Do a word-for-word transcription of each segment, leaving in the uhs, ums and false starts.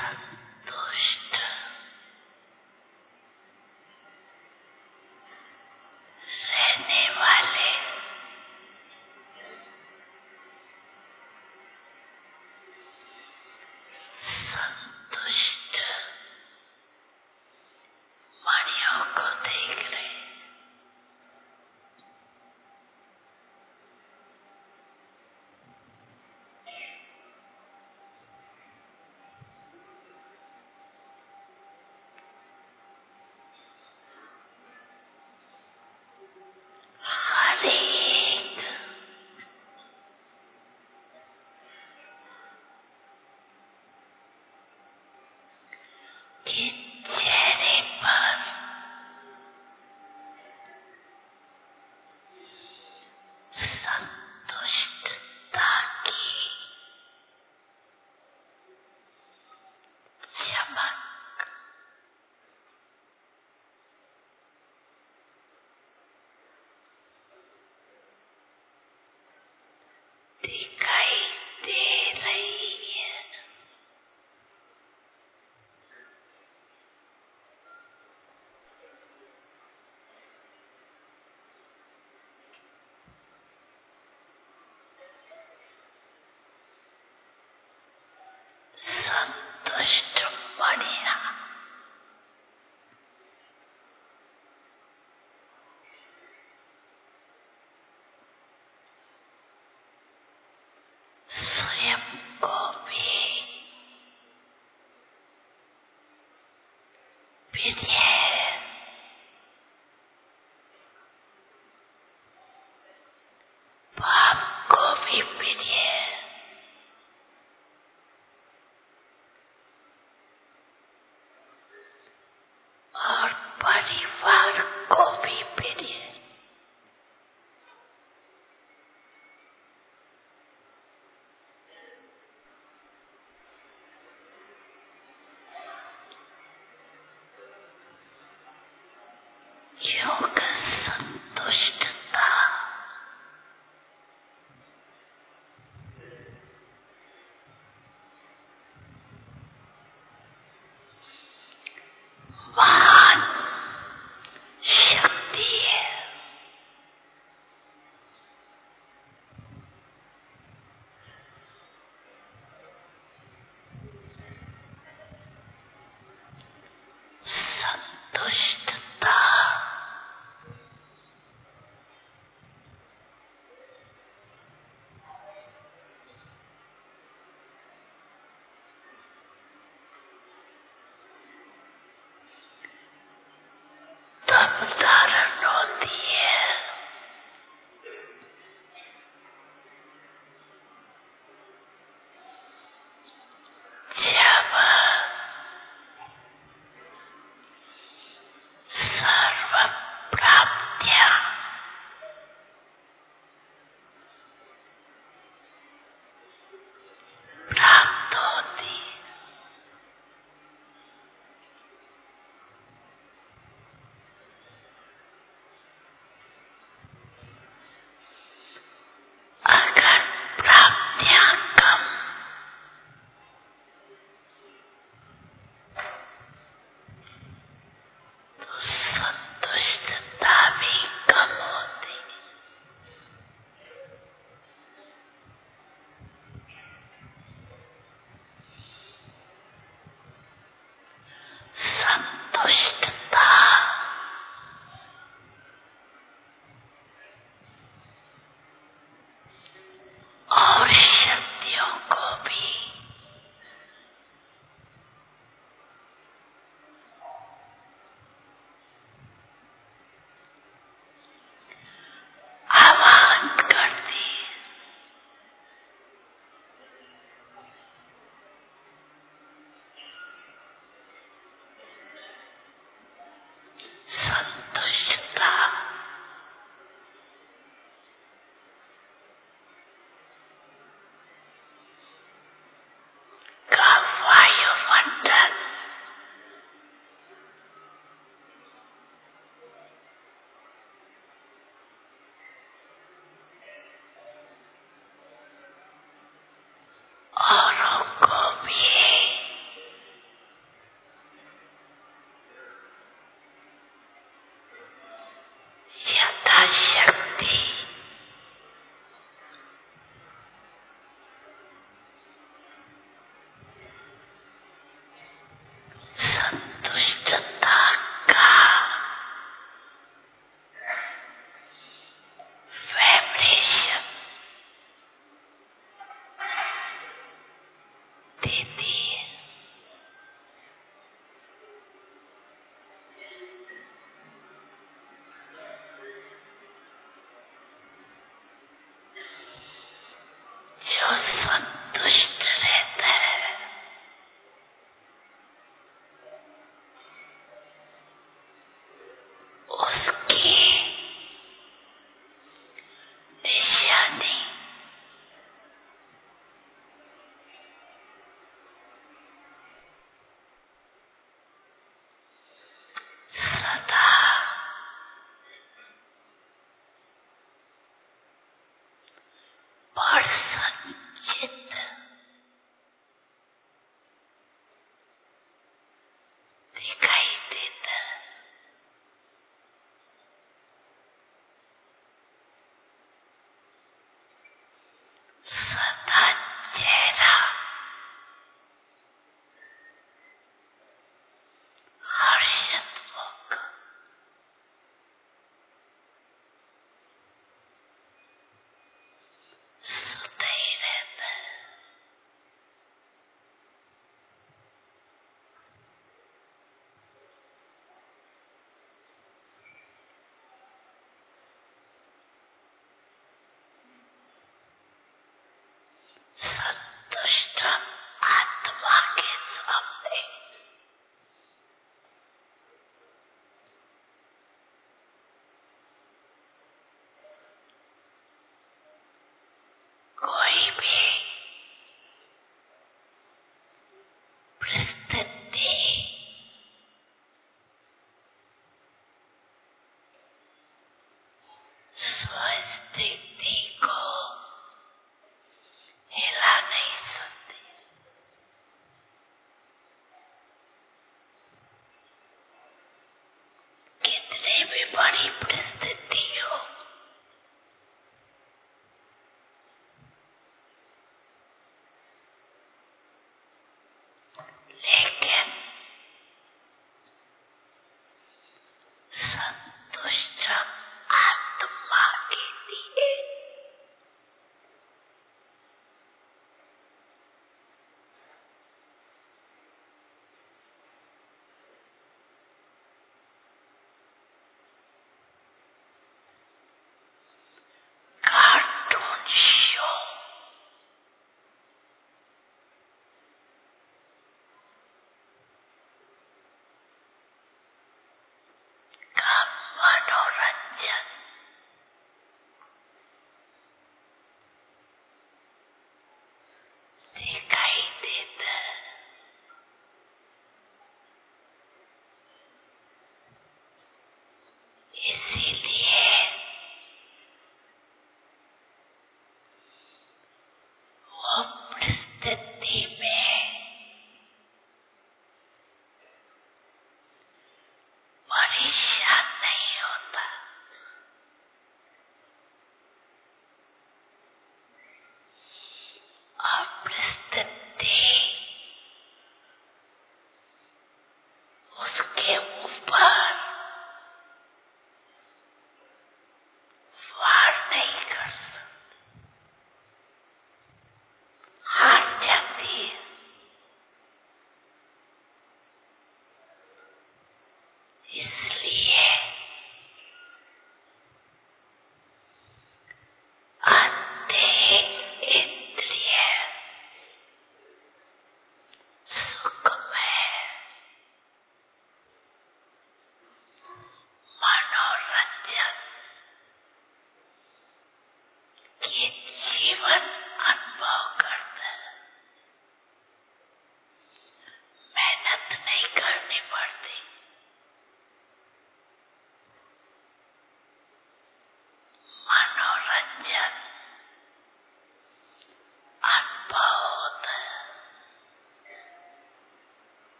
संतुष्ट रहने वाले संतुष्ट मणियों को देख रहे।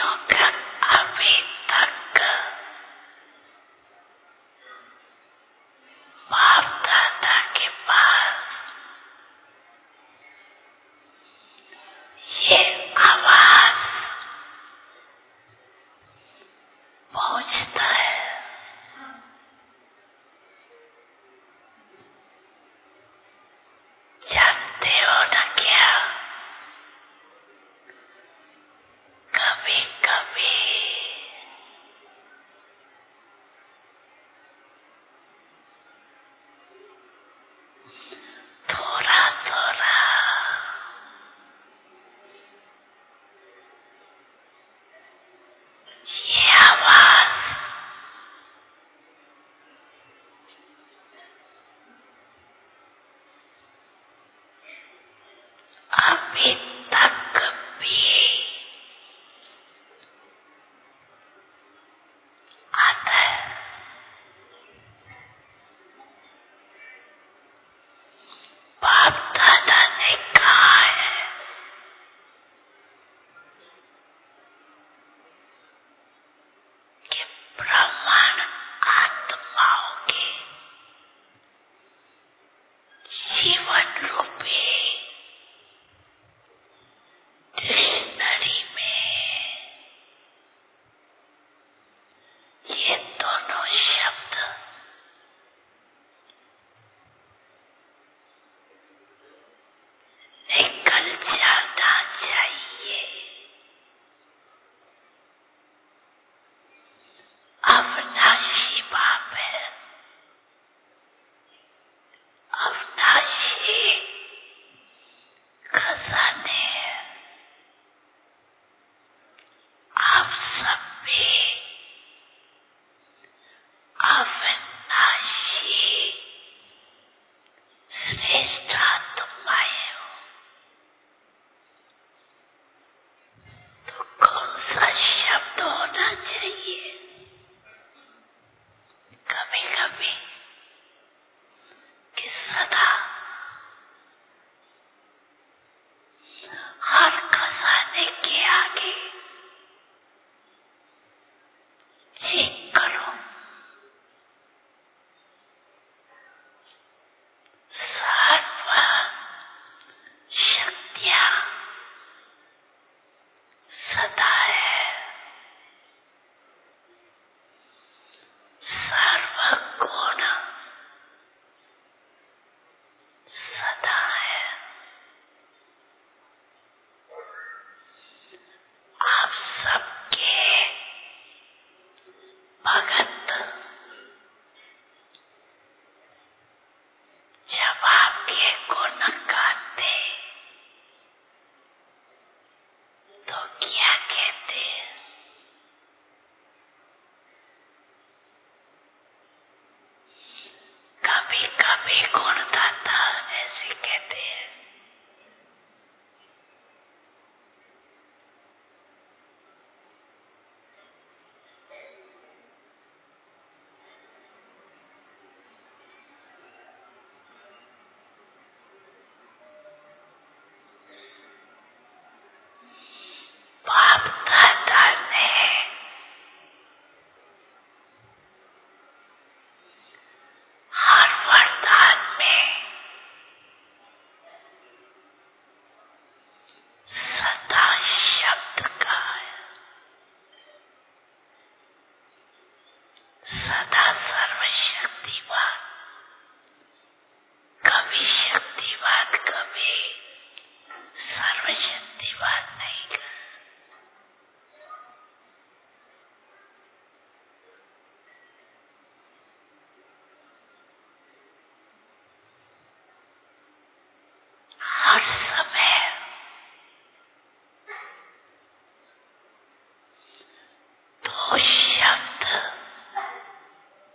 का अभी तक बाप दादा के पास ये आवाज पहुंचता है। जानते हो ना क्या, कभी कभी थोड़ा थोड़ा ये आवाज अभी तक भी आता है। बाप दादा ने कहा है कि ब्रह्मांड आत्माओं के जीवन रूपी डिक्शनरी में ये दोनों शब्द निकल जाना चाहिए। अविनाशी बाप है, अविनाशी खजाने हैं। आप सब भी अविनाशी श्रेष्ठ आत्माएं हो। तो कौन सा शब्द होना चाहिए? कभी कभी कि सदा हर खजाने के आगे चेक करो, सर्व शक्तियां सदा है, सर्व गुण सदा है। आप सबके भगत जब आपके गुण गाते तो क्या कहते हैं? कभी कभी गुणदाता ऐसे कहते हैं, बाप दादा ने हर वरदान में सदा शब्द का है, सदा सर्वशक्तिवान, कभी शक्तिवान कभी सर्वशक्तिवान नहीं कर। हर समय दो शब्द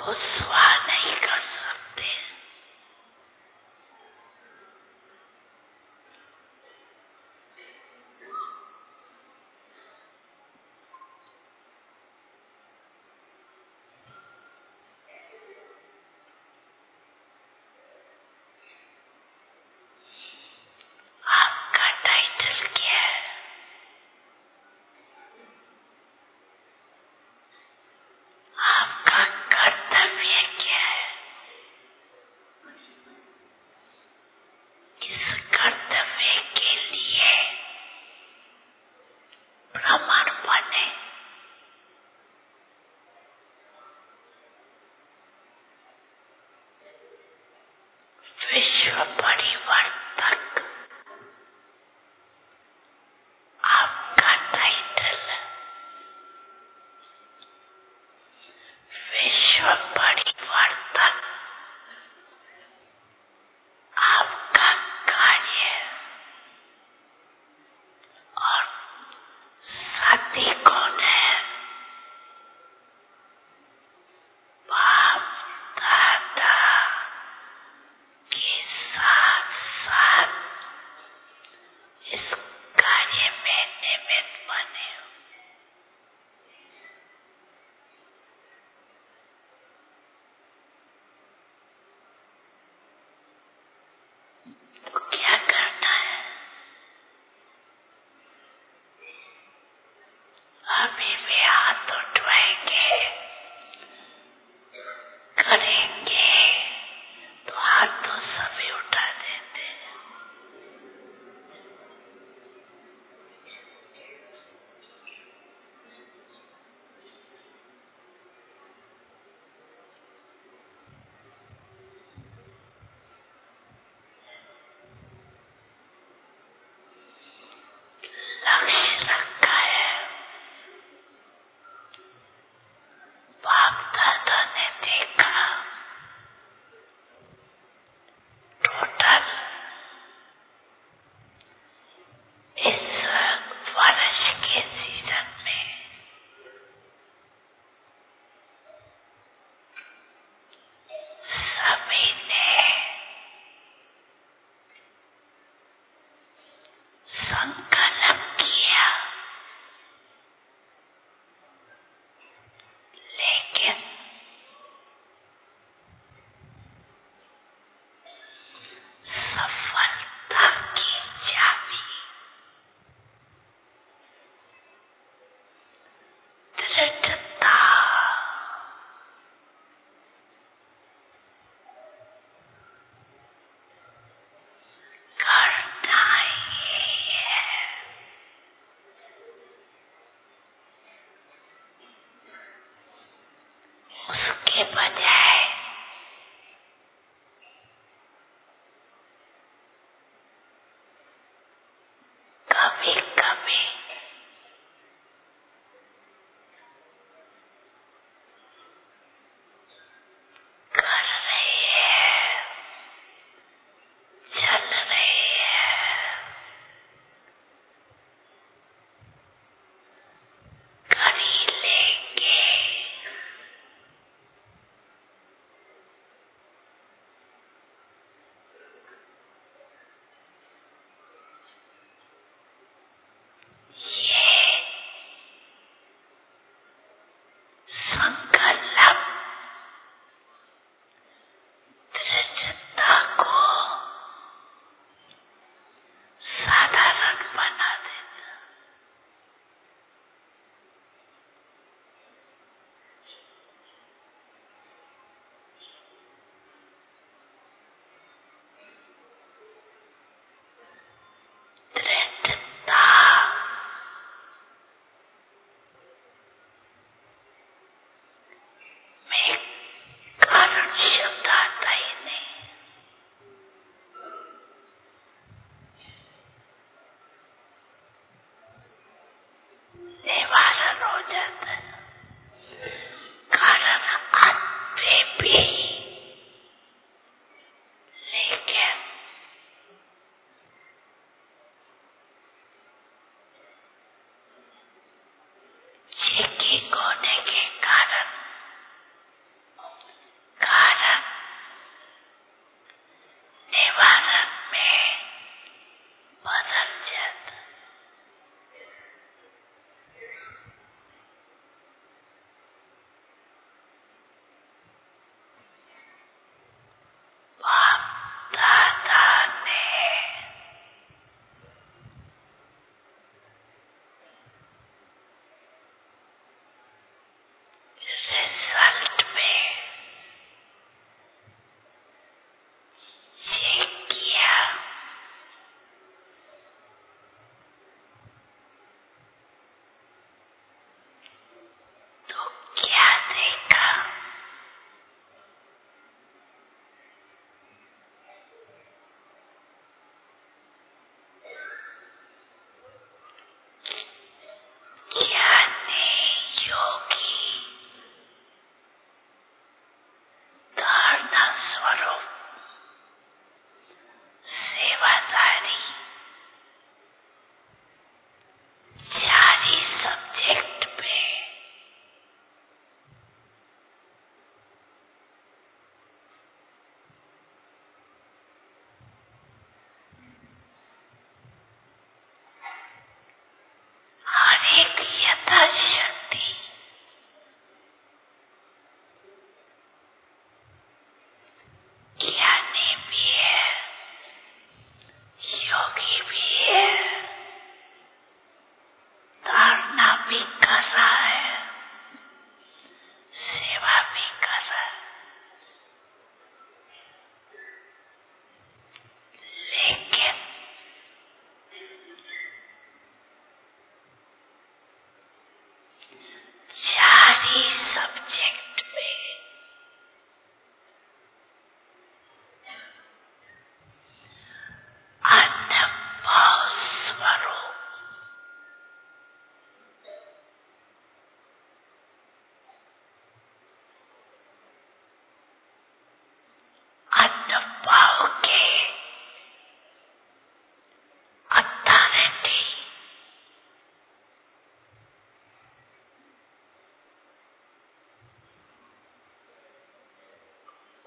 को स्वाह नहीं कर सकते। आपका टाइटल क्या है? आपका कर्तव्य क्या है? इस कर्तव्य के लिए प्रमाण बने। विश्व परिवर्तक आपका टाइटल। विश्व परिवर्तक आपका कार्य। और साथी कौन है? बाप दादा के साथ साथ इस कार्य में निमित्त बने। तो क्या करना है? अभी वे हाथ उठवाएंगे, करेंगे तो हाथ तो सभी उठा देते हैं। लक्ष्य रखा है। बाप दादा ने देखा टोटल इस वर्ष के सीजन में सभी ने संकल्प किया, लेकिन सफलता की चाबी दृढ़ता, करना ही है। उसके बजाय कभी कभी कर रही है, चल रही है, कर ही लेंगे।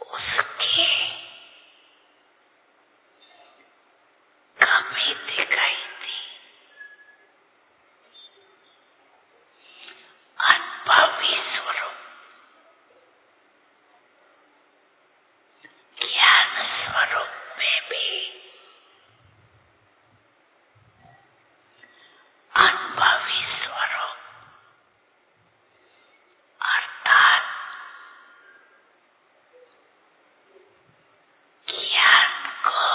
उसकी कमी दिखाई दी। अनुभवी स्वरूप, ज्ञान स्वरूप में भी अनुभवी स्वरूप अर्थात ज्ञान को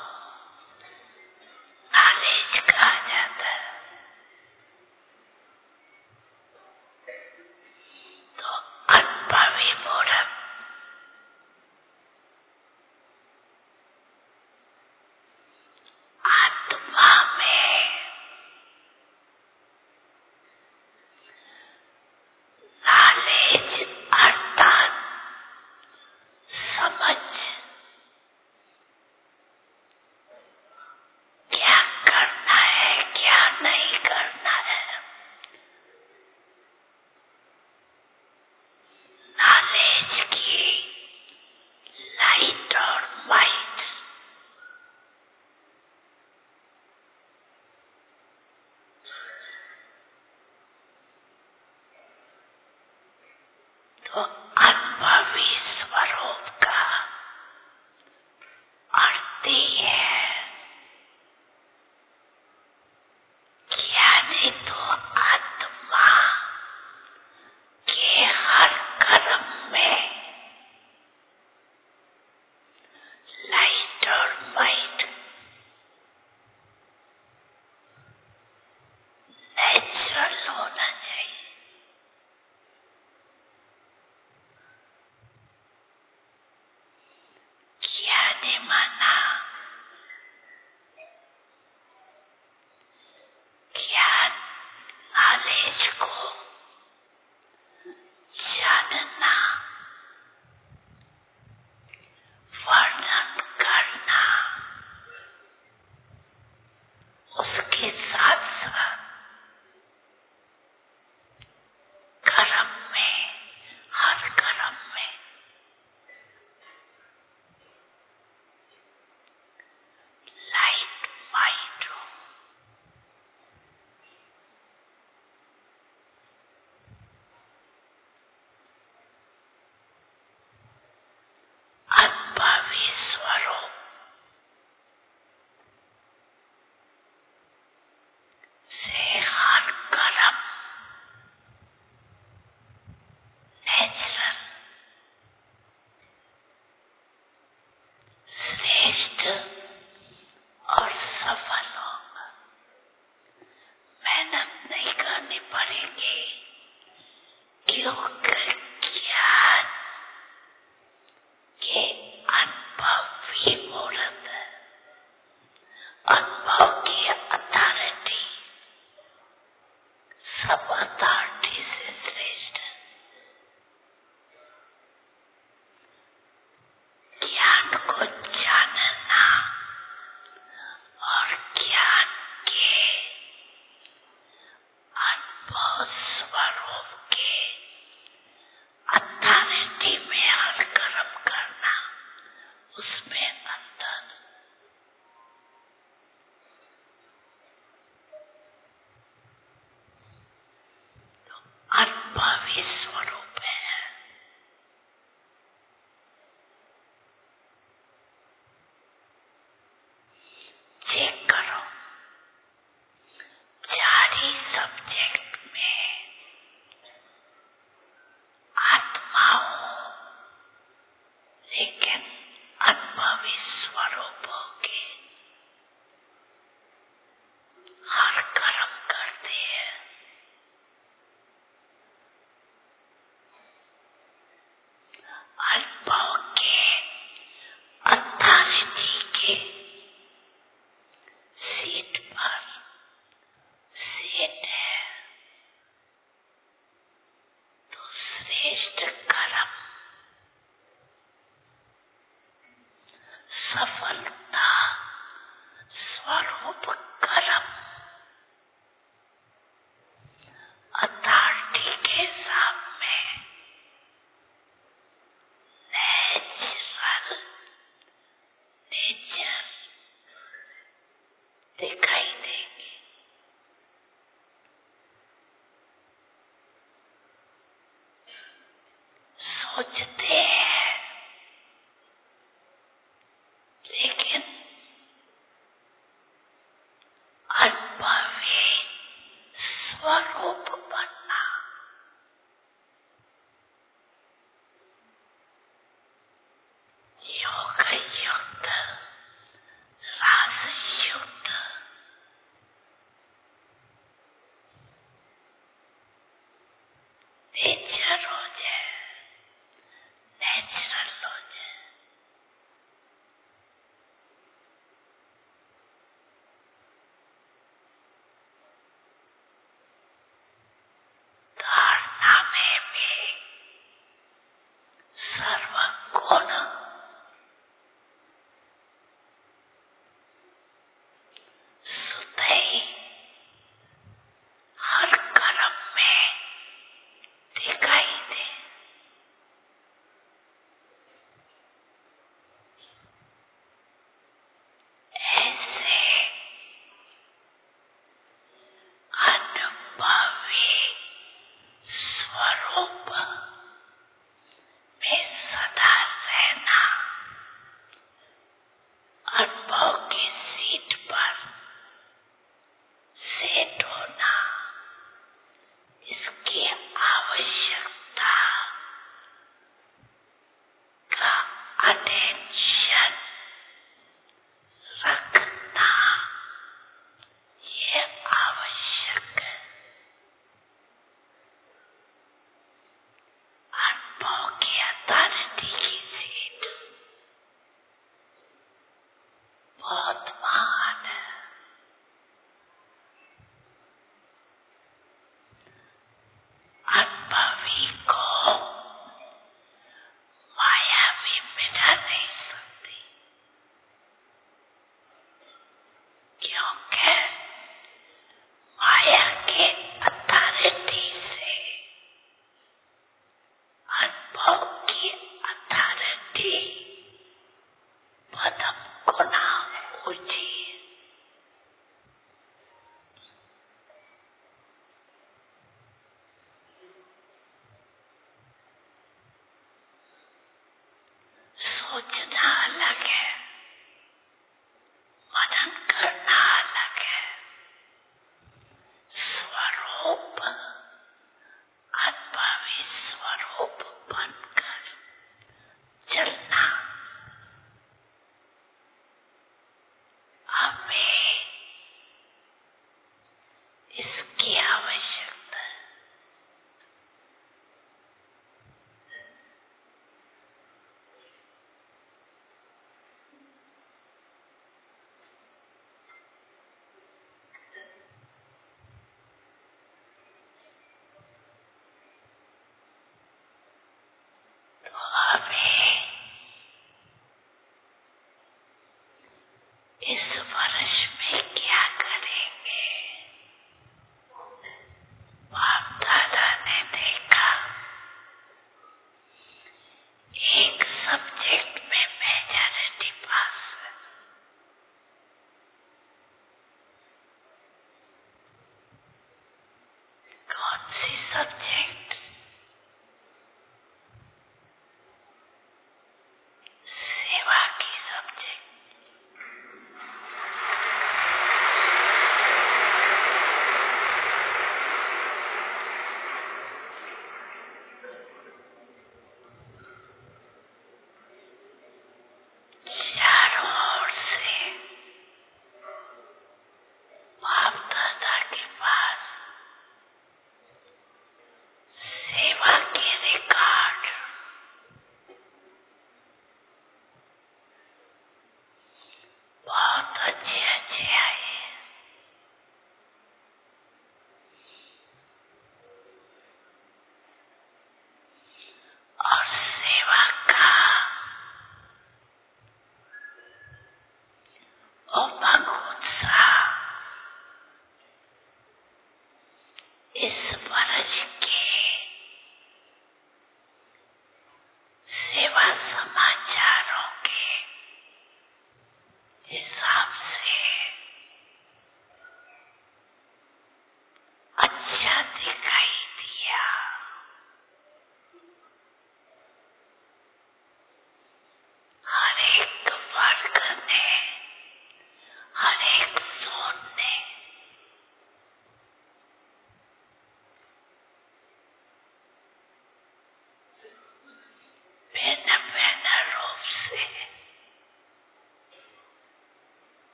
नॉलेज कहा जाता है। तो अनुभवी मूर्ख आत्मा में नॉलेज अर्थात समझ, क्या करना है क्या नहीं करना है, नॉलेज की लाइट और माइट तो अनुभवी स्वरूप का अर्थ ही है ज्ञानी तो आत्मा के हर कर्म में लाइट और माइट नेचुरल होना चाहिए। ज्ञानी माना ज्ञान नॉलेज को जानना, वर्णन करना, उसके साथ साथ कर्म में, हर कर्म में लाइट माइट हो। अनुभवी स्वरूप से हर कर्म नेचुरल, श्रेष्ठ और सफल होगा। मेहनत नहीं करनी पड़ेगी क्योंकि ज्ञान के अनुभवी मूर्त है। अनुभव की अथॉरिटी सब अथॉरिटी से श्रेष्ठ है। ज्ञान को जानना और ज्ञान के अनुभव स्वरूप के अथॉरिटी में हर कर्म करना, उसमें अंतर। तो अनुभवी स्वरूप है। चेक करो, चार ही सब्जेक्ट में आत्मा हो लेकिन अनुभवी स्वरूप होके हर कर्म करते हैं। अनुभव के अथॉरिटी के सीट पर सीट है तो श्रेष्ठ कर्म, सफलता स्वरूप कर्म अथॉरिटी के सामने नेचुरल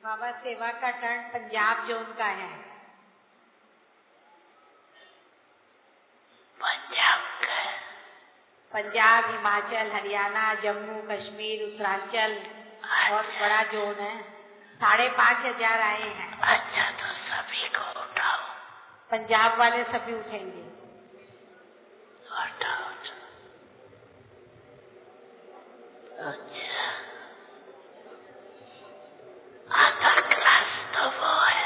बाबा सेवा का टर्न पंजाब जोन का है। पंजाब का? पंजाब, हिमाचल, हरियाणा, जम्मू कश्मीर, उत्तरांचल बहुत बड़ा जोन है। साढ़े पाँच हजार आए हैं। अच्छा, तो सभी को उठाओ। पंजाब वाले सभी उठेंगे। उठाओ। अच्छा, आधा क्लास तो वो है।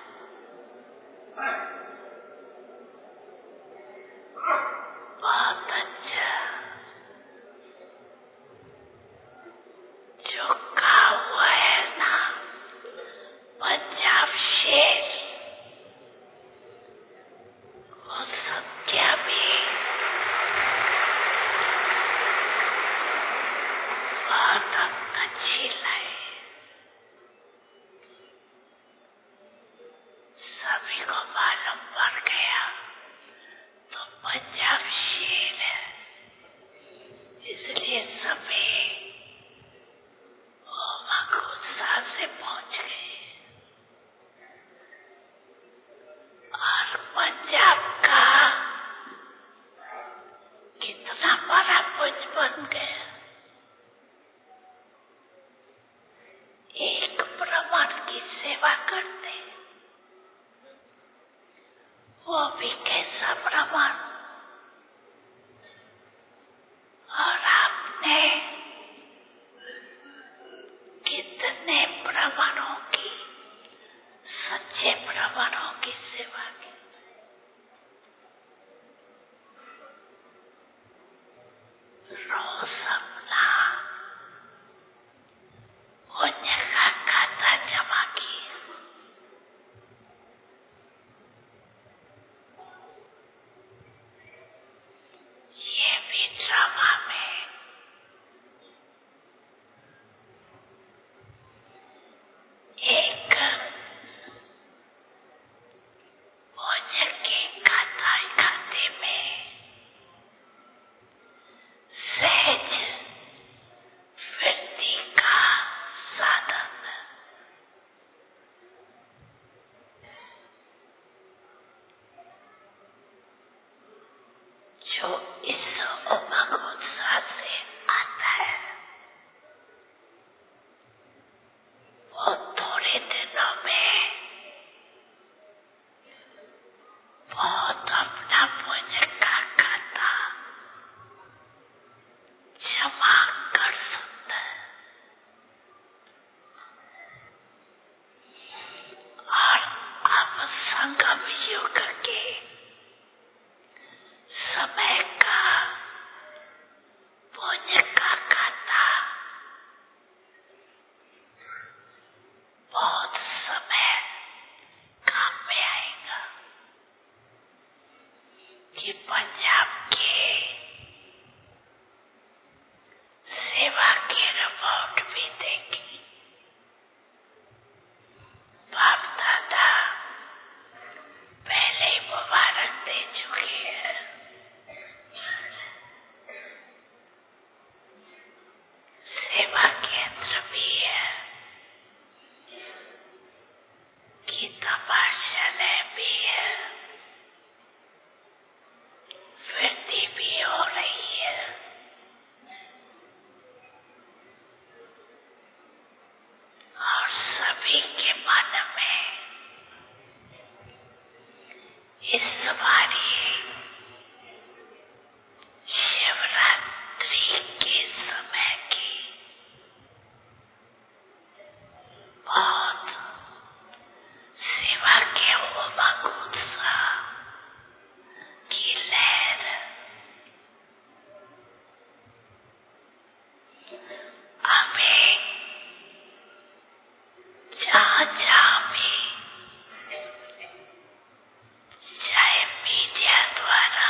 बहुत अच्छा। जो कहा हुआ है ना, पंजाब शेर, वो संख्या भी बहुत अच्छी लाई। सभी को मालूम पड़ गया तो पंजाब शेर है, इसलिए सभी उत्साह से पहुंच गए। और पंजाब का कितना बड़ा पुंज बन गया। एक ब्राह्मण की सेवा करते, वो भी कैसा ब्राह्मण। और आपने कितने ब्राह्मणों की, सच्चे ब्राह्मणों की सेवा की। रोज अपना पुण्य का खाता जमा किए। ये भी ड्रामा में एक पुण्य के खाता खाते में सहज वृद्धि का साधन। जो इस उमंग उत्साह से आता है, वो थोड़े दिनों में बहुत अपना पुण्य का खाता जमा कर सकता है। और अब संगम युग के समय का पुण्य का खाता बहुत समय काम में आएगा। कि पंजाब के सेवा के रिपोर्ट भी देखी। बाप दादा पहले ही मुबारक दे चुके हैं। सेवा केंद्र भी है, गीता पाठशाला भी है, वृद्धि भी हो रही है। और सभी के मन में इस बारी शिवरात्रि के समय की बहुत सेवा के उमंग उत्साह की लहर हमें जहाँ जहाँ भी, चाहे मीडिया द्वारा,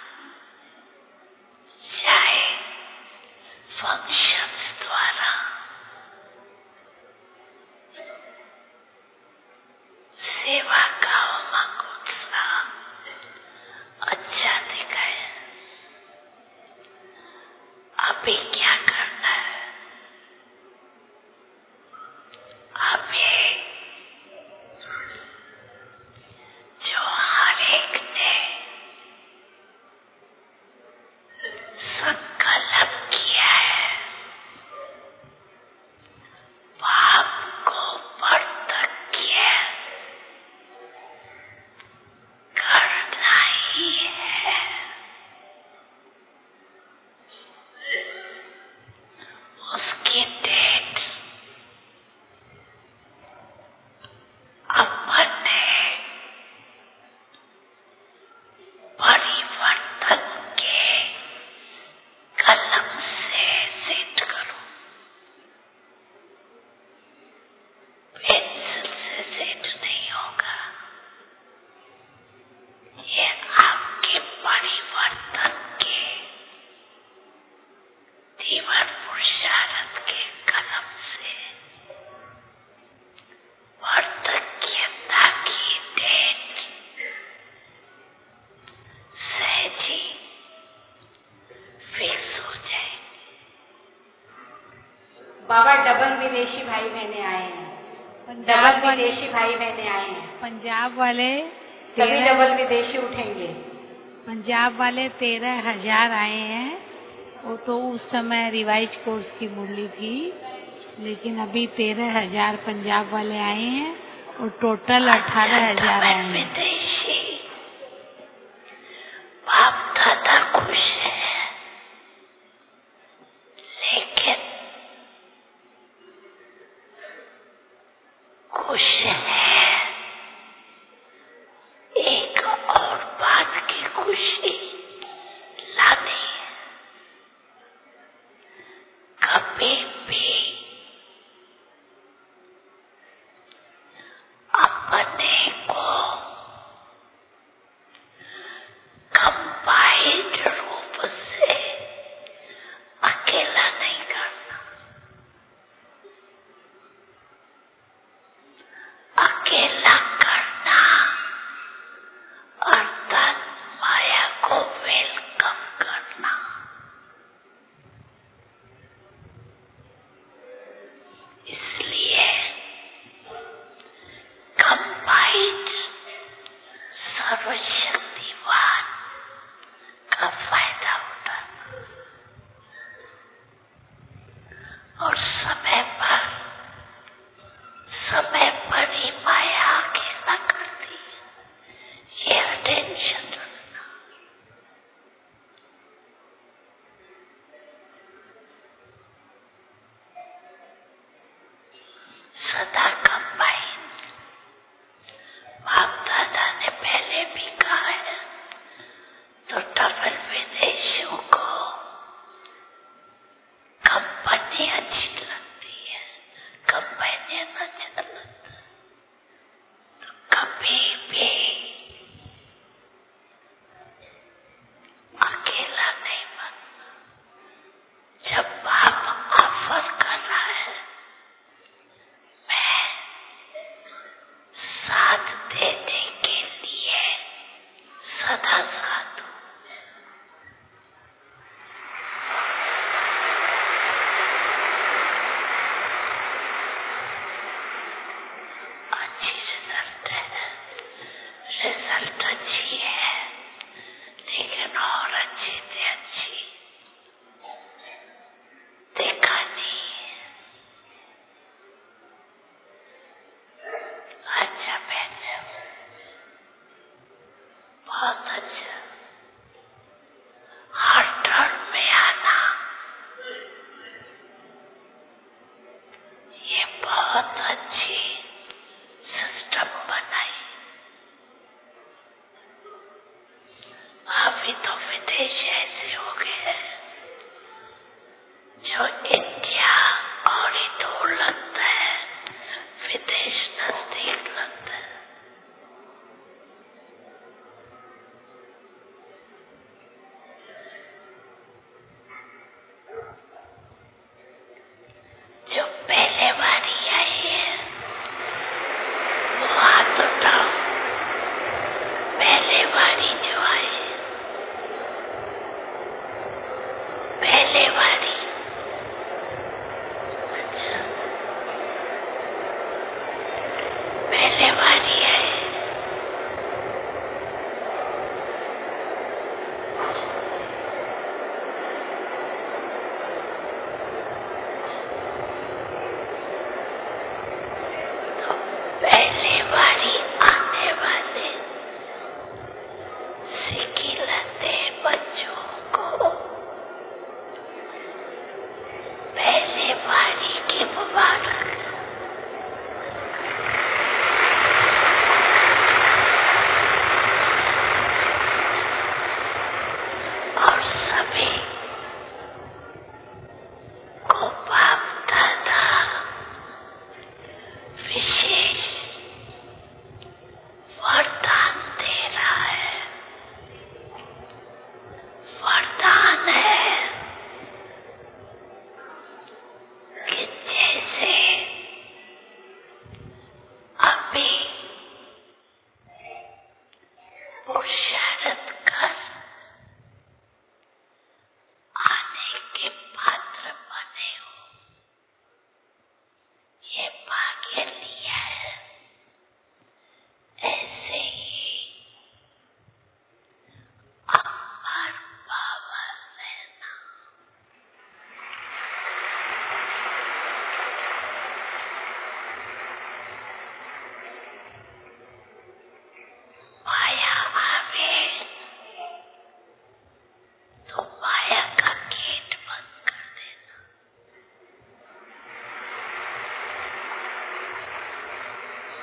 चाहे फंक्शंस द्वारा, बाबा डबल विदेशी भाई बहने आए हैं, डबल विदेशी भाई बहने आए हैं। पंजाब वाले सभी डबल विदेशी उठेंगे। पंजाब वाले तेरह हजार आए हैं। वो तो उस समय रिवाइज कोर्स की मुरली थी, लेकिन अभी तेरह हजार पंजाब वाले आए हैं और टोटल अठारह हजार आए हैं। बाप दादा खुश है, लेकिन खुश है एक और बात की खुशी लाती है। कभी भी अपने को कंबाइंड रूप से अकेला नहीं करना। अकेला करना अर्थात माया को वेलकम करना। इसलिए कंबाइंड सर्वशक्तिवान का फायदा उठाना और समय पर समय पर ही माया अकेला करती है, ये अटेंशन रखना। सदा कंबाइंड। बाप दादा ने पहले भी कहा है, तो डबल विदेशियों को कंपनी अच्छी लगती है, कंपेनियन अच्छा लगता है। तो कभी भी अकेला नहीं बनना। जब बाप ऑफर कर रहा है, मैं साथ देने के लिए सदा साथ हूँ। अच्छी रिजल्ट है, रिजल्ट अच्छी है, लेकिन और अच्छी से अच्छी देखा नहीं है। अच्छा बहन, बहुत अच्छा। हर टर्न में आना, ये बहुत अच्छी सिस्टम बनाई। अभी तो विदेश ऐसे हो गए हैं जो इंडिया और ही दूर लगता है, विदेश नजदीक लगता है। जो पहले बारी आई है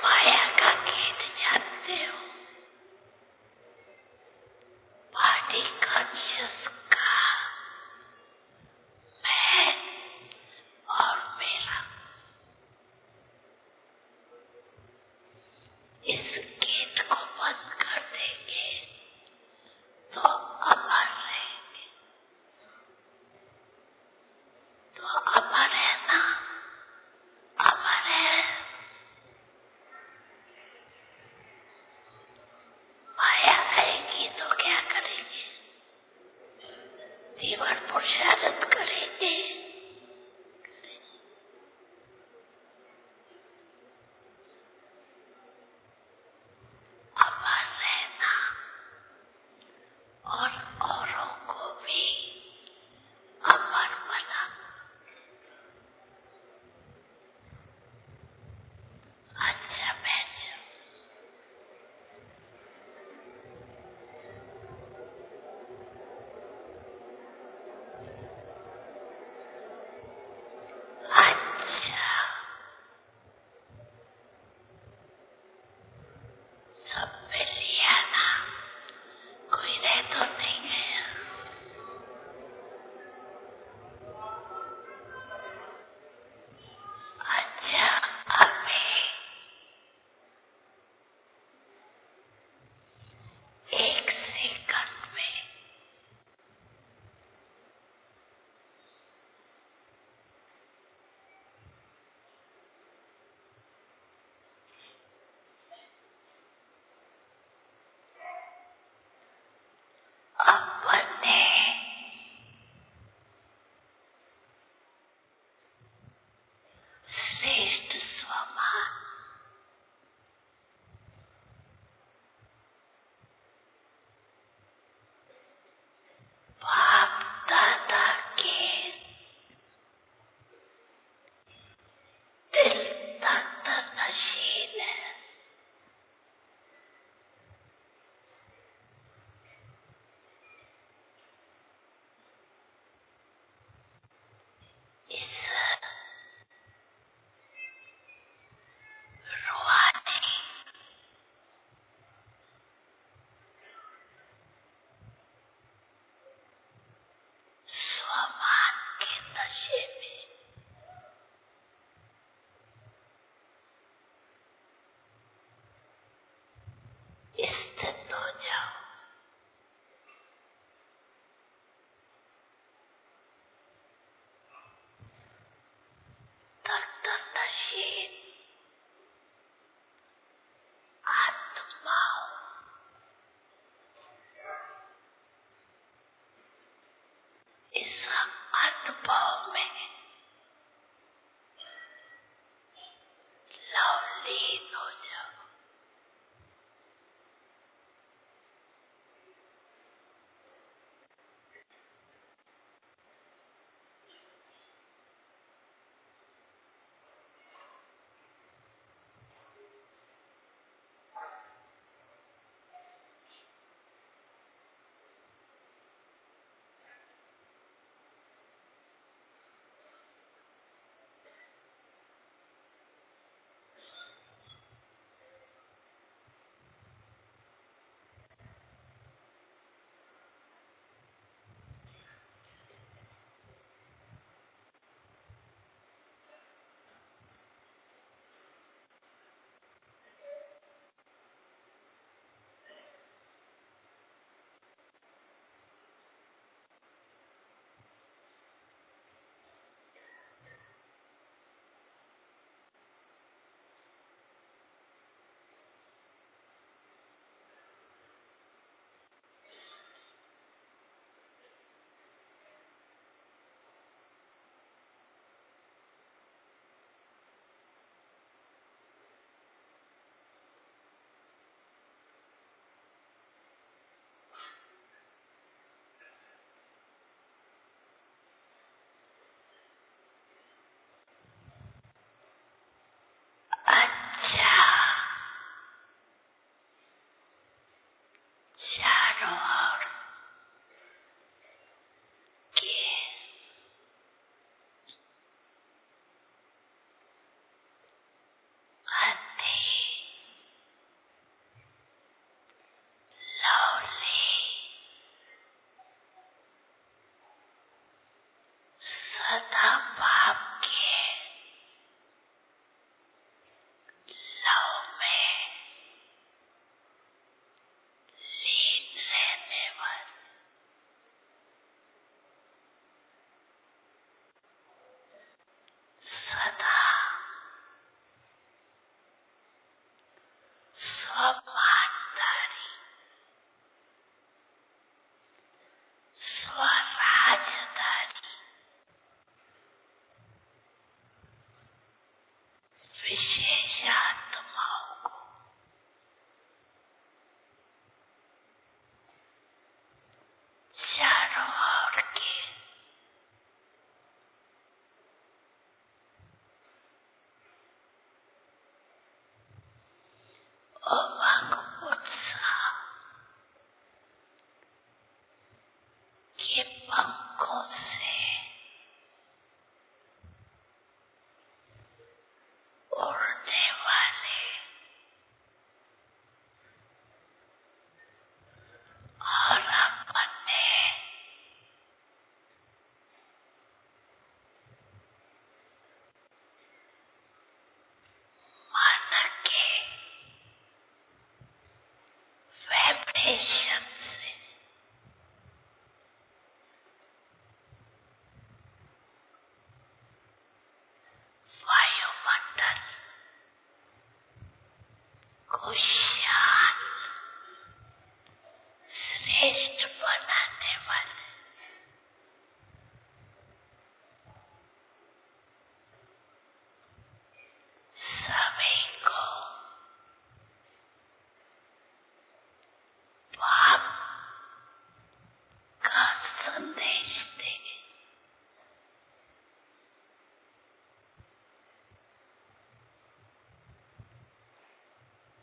माया का गीत जानते हो? बॉडी कॉन्शियस का, मैं और मेरा। इस गीत को बंद कर देंगे तो अमर रहेंगे। तो अमर है ना? अमर है।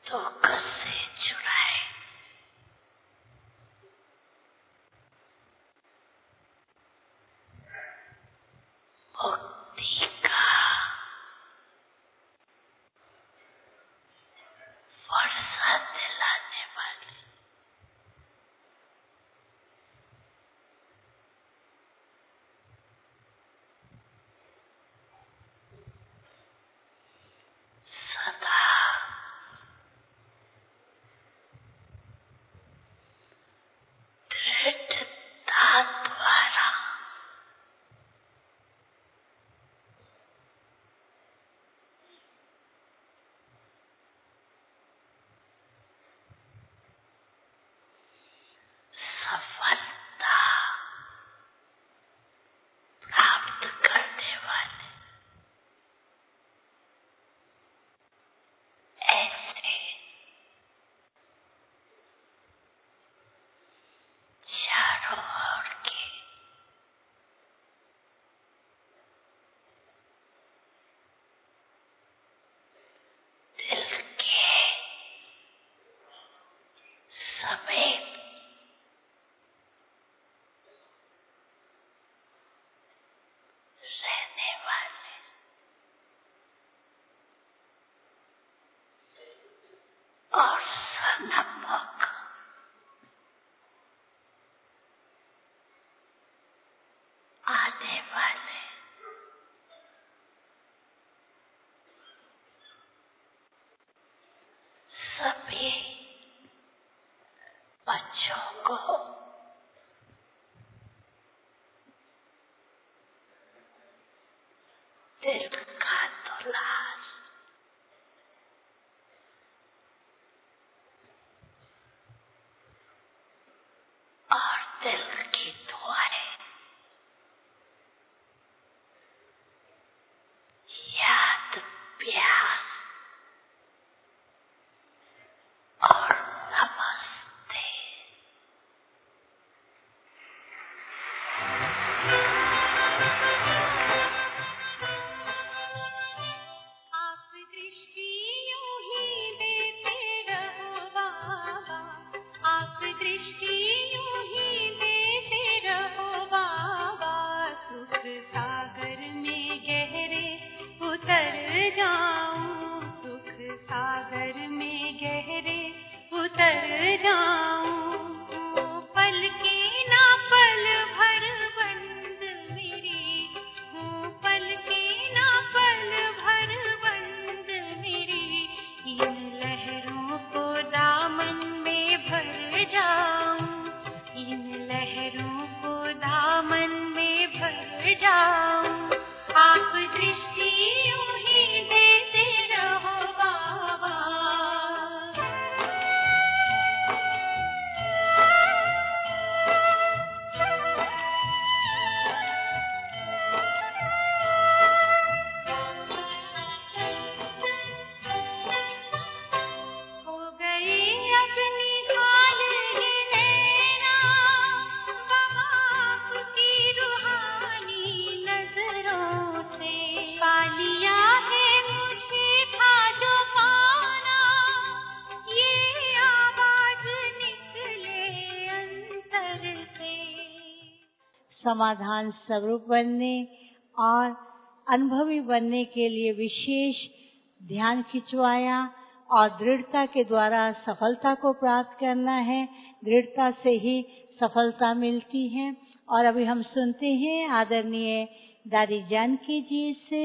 दुख से छुड़ाए, मुक्ति का फरसा दिलाने वाली, सदा दृढ़ता द्वारा सफलता प्राप्त करने वाले ऐसे चारों ओर के दिल के समेत रहने वाले और सनमक आने वाले सभी बच्चों को दिल का दुलार, और दिल की दुआएं, याद, प्यार और नमस्ते। आप दृष्टि यूं ही देते रहो बाबा, आप दृष्टि यूं ही देते रहो बाबा, सुख सागर में गहरे उतर जाऊं, सुख सागर में गहरे उतर जाऊं, पल के ना पल भर बंद मेरी, पल के ना पल भर बंद मेरी, इन लहरों को दामन में भर जाऊं, इन लहरों को दामन में भर जाऊं, आप दृष्टि यूं ही देते रहो बाबा। हो गई अपनी हाल ये नैना, बाबा आपकी रूहानी नजरों से, पा लिया है मुझे था जो पाना, ये आवाज निकले अंतर से। समाधान स्वरूप बनने और अनुभवी बनने के लिए विशेष ध्यान खिंचवाया और दृढ़ता के द्वारा सफलता को प्राप्त करना है। दृढ़ता से ही सफलता मिलती है। और अभी हम सुनते हैं आदरणीय दादी जानकी जी से।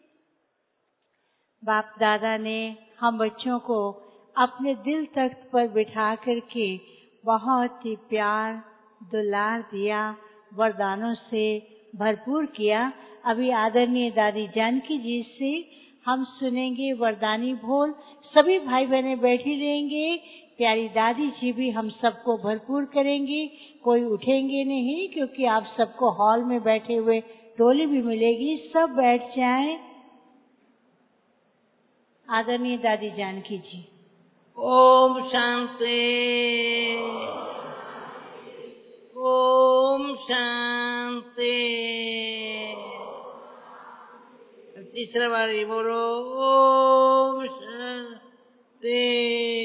बाप दादा ने हम बच्चों को अपने दिल तख्त पर बिठा करके बहुत ही प्यार दुलार दिया, वरदानों से भरपूर किया। अभी आदरणीय दादी जानकी जी से हम सुनेंगे वरदानी बोल। सभी भाई बहनें बैठी रहेंगे। प्यारी दादी जी भी हम सबको भरपूर करेंगी। कोई उठेंगे नहीं क्योंकि आप सबको हॉल में बैठे हुए टोली भी मिलेगी। सब बैठ जाएं। आदरणीय दादी जानकी जी। ओम शांति, ओम शांति। तीसरा बारी बोलो ओम शांति।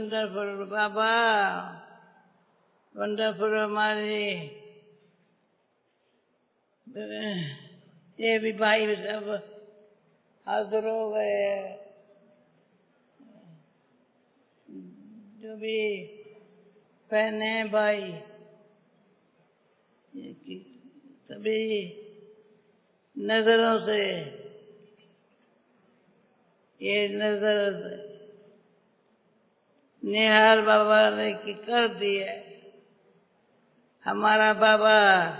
वंडरफुल बाबा, वंडरफुल हमारे ये भी भाई सब हाजिर हो गए, जो भी पहने भाई सभी नजरों से ये नजर निहाल बाबा ने की कर दी है। हमारा बाबा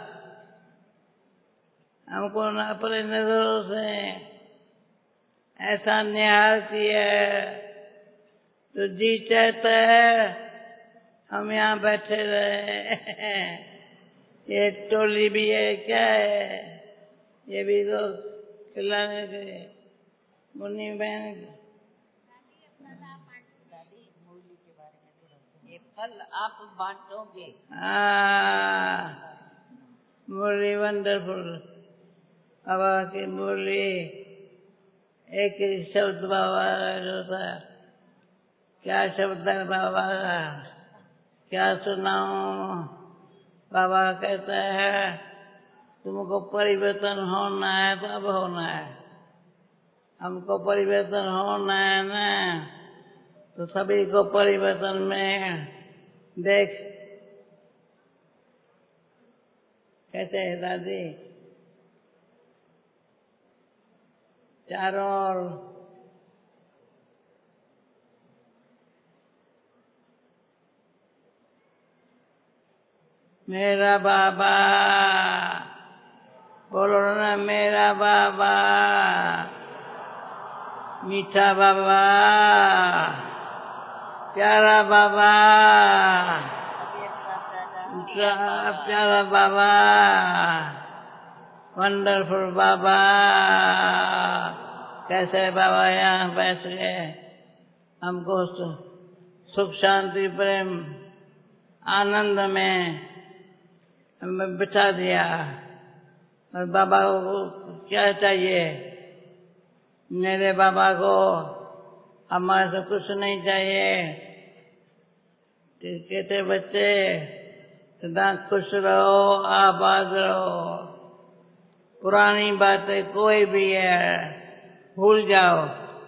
हमको अपने नजरों से ऐसा निहाल किया है तो जी चाहता है हम यहाँ बैठे रहे। ये टोली भी है, क्या है, ये भी लोग खिलाने के मुन्नी बहन ये फल आप बांटोगे। हाँ, मुरली वंडरफुल बाबा की मुरली, एक ही शब्द बाबा का जो था, क्या शब्द है बाबा का, क्या सुनाऊं। बाबा कहता है तुमको परिवर्तन होना है तो अब होना है, हमको परिवर्तन होना है ना, तो सभी को परिवर्तन में देख। कहते हैं दादी चारों ओर मेरा बाबा, बोलो ना मेरा बाबा, मीठा बाबा, प्यारा बाबा, प्यारा बाबा, वंडरफुल बाबा। कैसे बाबा यहाँ बैठ गए, हमको सुख शांति प्रेम आनंद में हमें बिठा दिया। और बाबा को क्या चाहिए, मेरे बाबा को हमारे से कुछ नहीं चाहिए। कहते बच्चे सदा खुश रहो, आबाद रहो, पुरानी बातें कोई भी है भूल जाओ,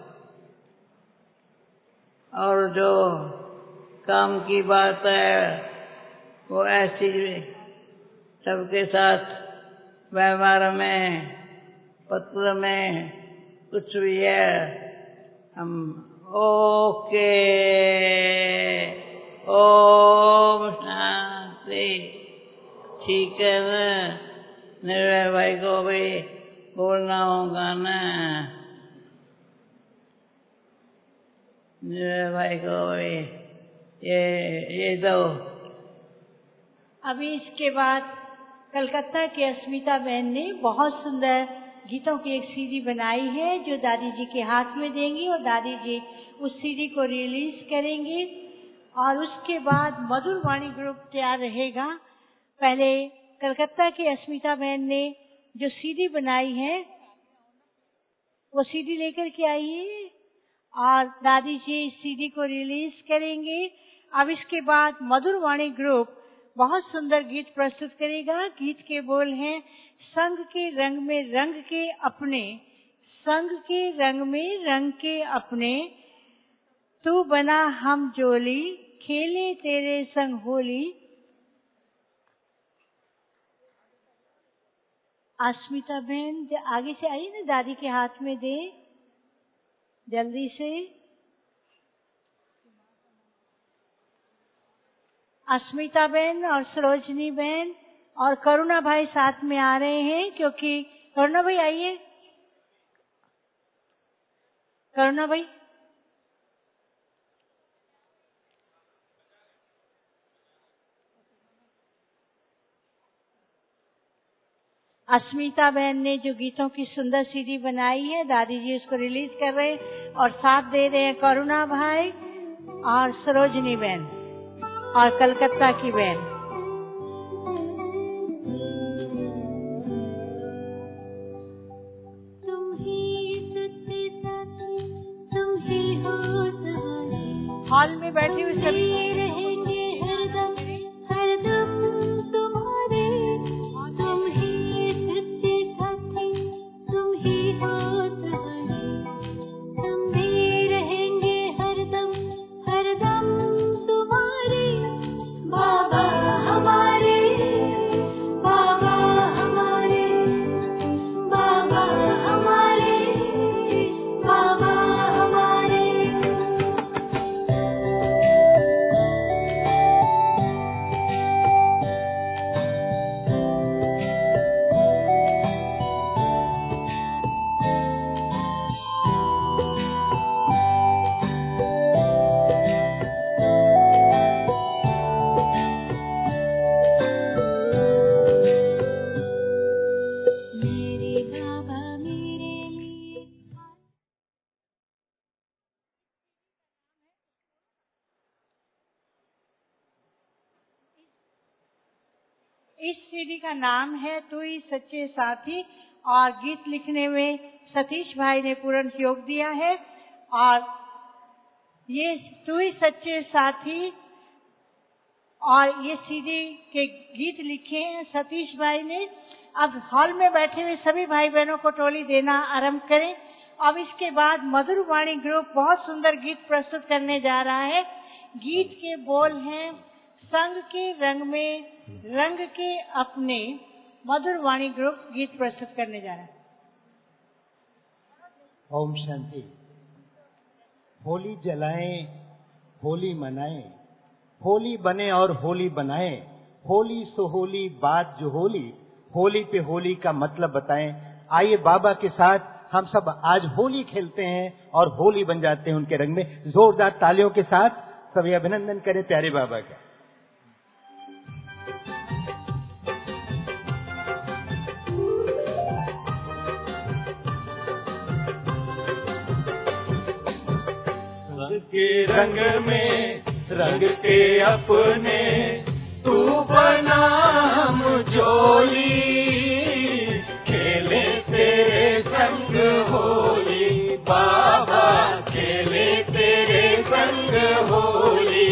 और जो काम की बात है वो ऐसी सबके साथ व्यवहार में, पत्र में कुछ भी है हम ओके, ओम शांति। ठीक है ना, मेरे भाई को भी बोलना होगा ना, मेरे भाई को भी ये ये दो। अभी इसके बाद कलकत्ता के अस्मिता बहन ने बहुत सुंदर गीतों की एक सीडी बनाई है जो दादी जी के हाथ में देंगी और दादी जी उस सीडी को रिलीज करेंगे। और उसके बाद मधुर वाणी ग्रुप तैयार रहेगा। पहले कलकत्ता के अस्मिता बहन ने जो सीडी बनाई है वो सीडी लेकर के आइए और दादी जी इस सीडी को रिलीज करेंगे। अब इसके बाद मधुर वाणी ग्रुप बहुत सुंदर गीत प्रस्तुत करेगा। गीत के बोल हैं, संग के रंग में रंग के अपने, संग के रंग में रंग के अपने, तू बना हम जोली, खेले तेरे संग होली। अस्मिता बहन आगे से आई ना, दादी के हाथ में दे जल्दी से। अस्मिता बहन और सरोजनी बहन और करुणा भाई साथ में आ रहे हैं, क्योंकि करुणा भाई आइए, करुणा भाई। अस्मिता बहन ने जो गीतों की सुंदर सीडी बनाई है, दादी जी उसको रिलीज कर रहे हैं और साथ दे रहे हैं करुणा भाई और सरोजनी बहन और कलकत्ता की बहन। हॉल में बैठी हुई सभी रहेंगे हरदम हरदम तुम्हारे, तुम ही सच्चे साथी, तुम ही होत बने, हम भी रहेंगे हरदम हरदम तुम्हारे, बाबा हमारे, बाबा हमारे, बाबा हमारे, बाबा हमारे। मेरे बाबा मेरे लिए इस सीडी का नाम है तू ही सच्चे साथी, और गीत लिखने में सतीश भाई ने पूर्ण योग दिया है। और ये तू ही सच्चे साथी और ये सीडी के गीत लिखे हैं सतीश भाई ने। अब हॉल में बैठे हुए सभी भाई बहनों को टोली देना आरंभ करें। अब इसके बाद मधुर वाणी ग्रुप बहुत सुंदर गीत प्रस्तुत करने जा रहा है। गीत के बोल हैं संग के रंग में रंग के अपने। मधुर वाणी ग्रुप गीत प्रस्तुत करने जा रहा है। ओम शांति। होली जलाएं, होली मनाएं, होली बने और होली बनाएं, होली सो होली बात जो होली, होली पे होली का मतलब बताएं। आइए बाबा के साथ हम सब आज होली खेलते हैं और होली बन जाते हैं उनके रंग में। जोरदार तालियों के साथ सभी अभिनंदन करें प्यारे बाबा का। रंग के रंग में रंग के अपने, तू बना हम जोली, खेले तेरे संग होली, बाबा खेले तेरे संग होली,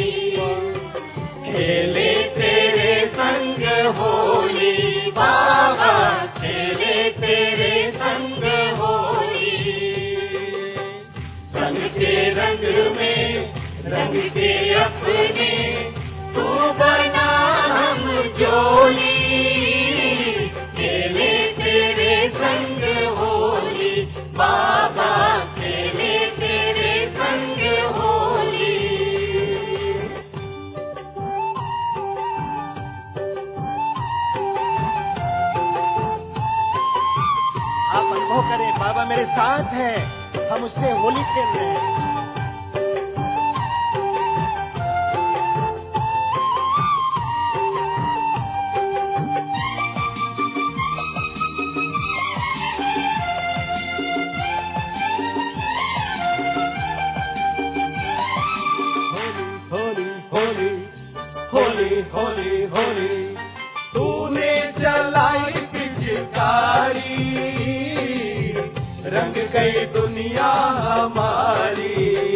खेले तेरे संग होली, बाबा खेले तेरे संग होली। रंग के रंग में रंग के अपने, तू बना हम जोली, खेले तेरे संग होली, बाबा खेले तेरे संग होली। आप अनुभव करें बाबा मेरे साथ हैं, हम उससे होली खेल रहे हैं। होली होली होली होली होली, तूने जलाई पिचकारी, रंग गई दुनिया हमारी।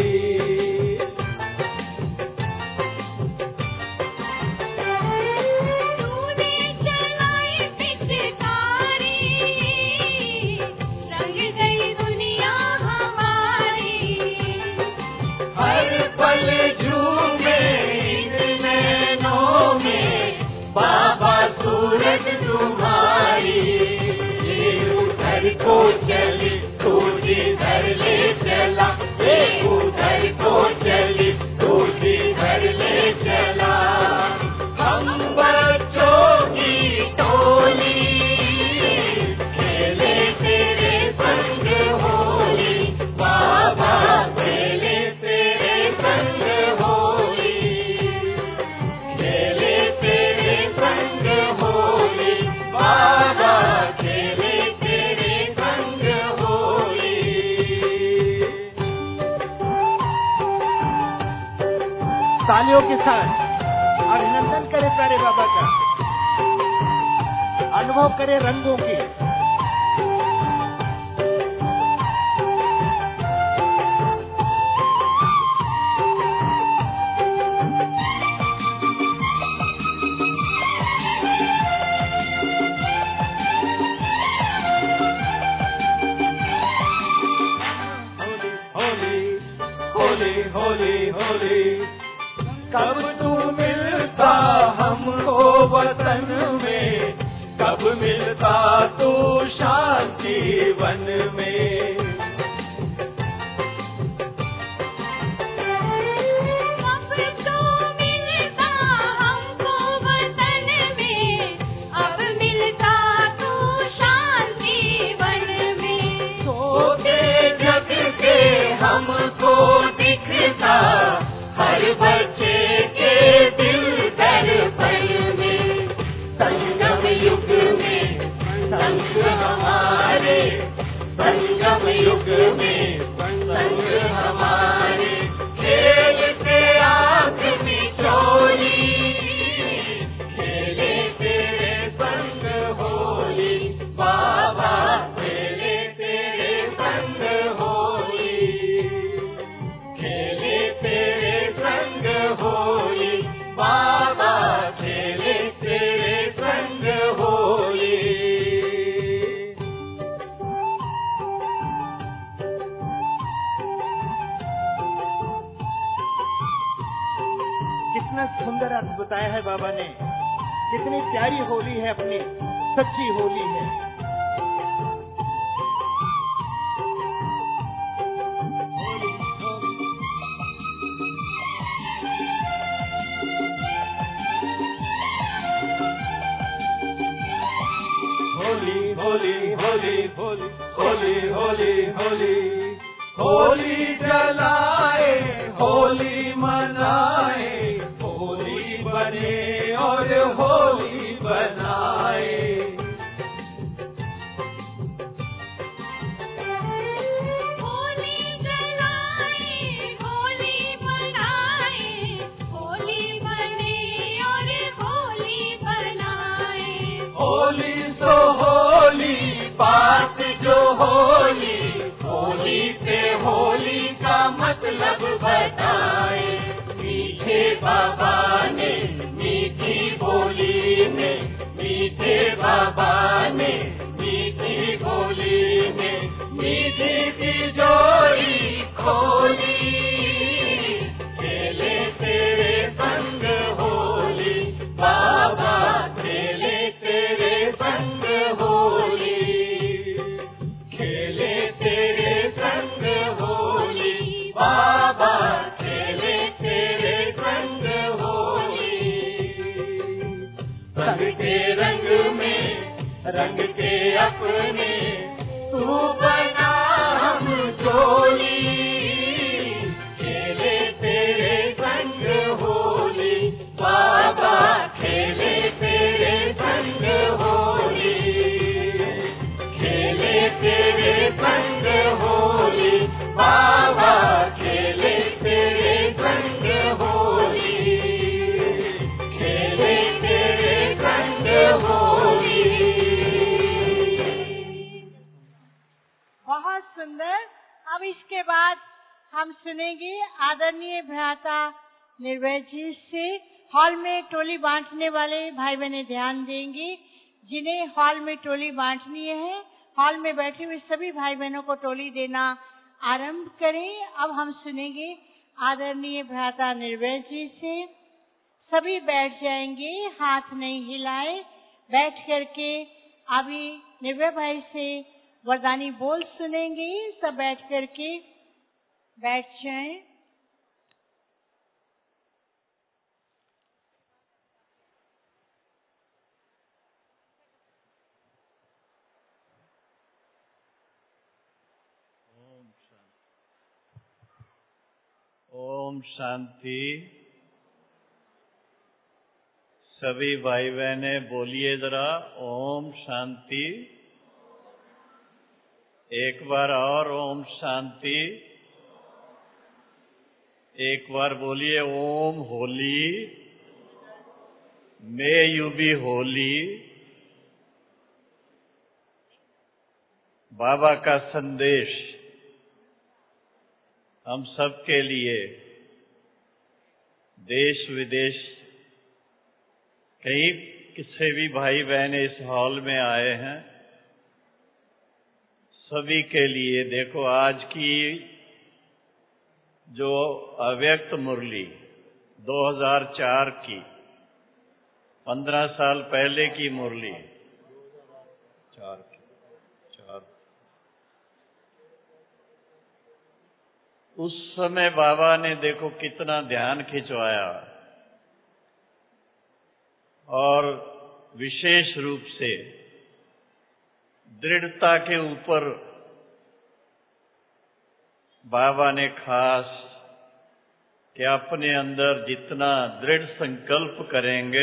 तूने जलाई पिचकारी, रंग गई दुनिया हमारी। हर पल झूमे इन नैनों में, बाबा सूरज तुम्हारी। ये उधर को चली तू जिधर ले चला, ये उधर को चली तू जिधर ले चला। हम बच्चों की टोली, खेले तेरे संग होली, बाबा खेले तेरे संग होली, खेले तेरे संग होली, बाबा खेले तेरे संग होली। तालियों के साथ अभिनंदन करें प्यारे बाबा का, अनुभव करें रंगों की। होली। कब तू मिलता हमको वतन में, कब मिलता तू शांति वन में। अब तो मिलता हमको वतन में, अब मिलता तू शांति वन में। सोते जग के हमको दिखता हर बच्चे के दिल दर्पण में। संगम युग में संग हमारे, संगम युग में संग हमारे। खेलते आँख बिचौली, खेले तेरे संग होली बाबा, खेले तेरे संग होली। खेले तेरे संग होली बाबा, खेले तेरे संग होली। कितना सुंदर अर्थ बताया है बाबा ने। कितनी प्यारी होली है, अपनी सच्ची होली है। होली होली होली होली होली होली होली। होली जलाए होली मनाए, होली बने और होली बनाए। होली जलाए होली मनाए, होली बने और होली बनाए। होली सो होली बात जो होली, होली पे होली का मतलब बताए। मीठे बाबा ने मीठी बोली में, मीठे बाबा ने मीठी बोली में मीठी तिजोरी खोली। खेले तेरे संग होली बाबा, खेले तेरे संग होली। खेले तेरे संग होली बाबा, खेले तेरे संग होली। संग के रंग में रंग के अपने, तू बना हम जोली। खेले तेरे संग होली बाबा, खेले तेरे संग होली। खेले तेरे संग होली बाबा, खेले तेरे संग होली। खेले तेरे संग होली। बहुत सुंदर। अब इसके बाद हम सुनेंगे आदरणीय भ्राता निर्भय जी से। हॉल में टोली बांटने वाले भाई बहनें ध्यान देंगे। जिन्हें हॉल में टोली बांटनी है, हॉल में बैठे हुए सभी भाई बहनों को टोली देना आरंभ करें। अब हम सुनेंगे आदरणीय भ्राता निर्भय जी से। सभी बैठ जाएंगे, हाथ नहीं हिलाए। बैठ करके अभी निर्भय भाई से वरदानी बोल सुनेंगे। सब बैठ करके बैठ जाएं। ओम शांति। सभी भाई बहने बोलिए जरा ओम शांति। एक बार और ओम शांति। एक बार बोलिए Om holy. May you be holy. बाबा का संदेश हम सबके लिए, देश विदेश कहीं किसी भी भाई बहन इस हॉल में आए हैं, सभी के लिए। देखो आज की जो अव्यक्त मुरली दो हज़ार चार की, पंद्रह साल पहले की मुरली, चार की चार उस समय बाबा ने देखो कितना ध्यान खिंचवाया और विशेष रूप से दृढ़ता के ऊपर बाबा ने खास कि अपने अंदर जितना दृढ़ संकल्प करेंगे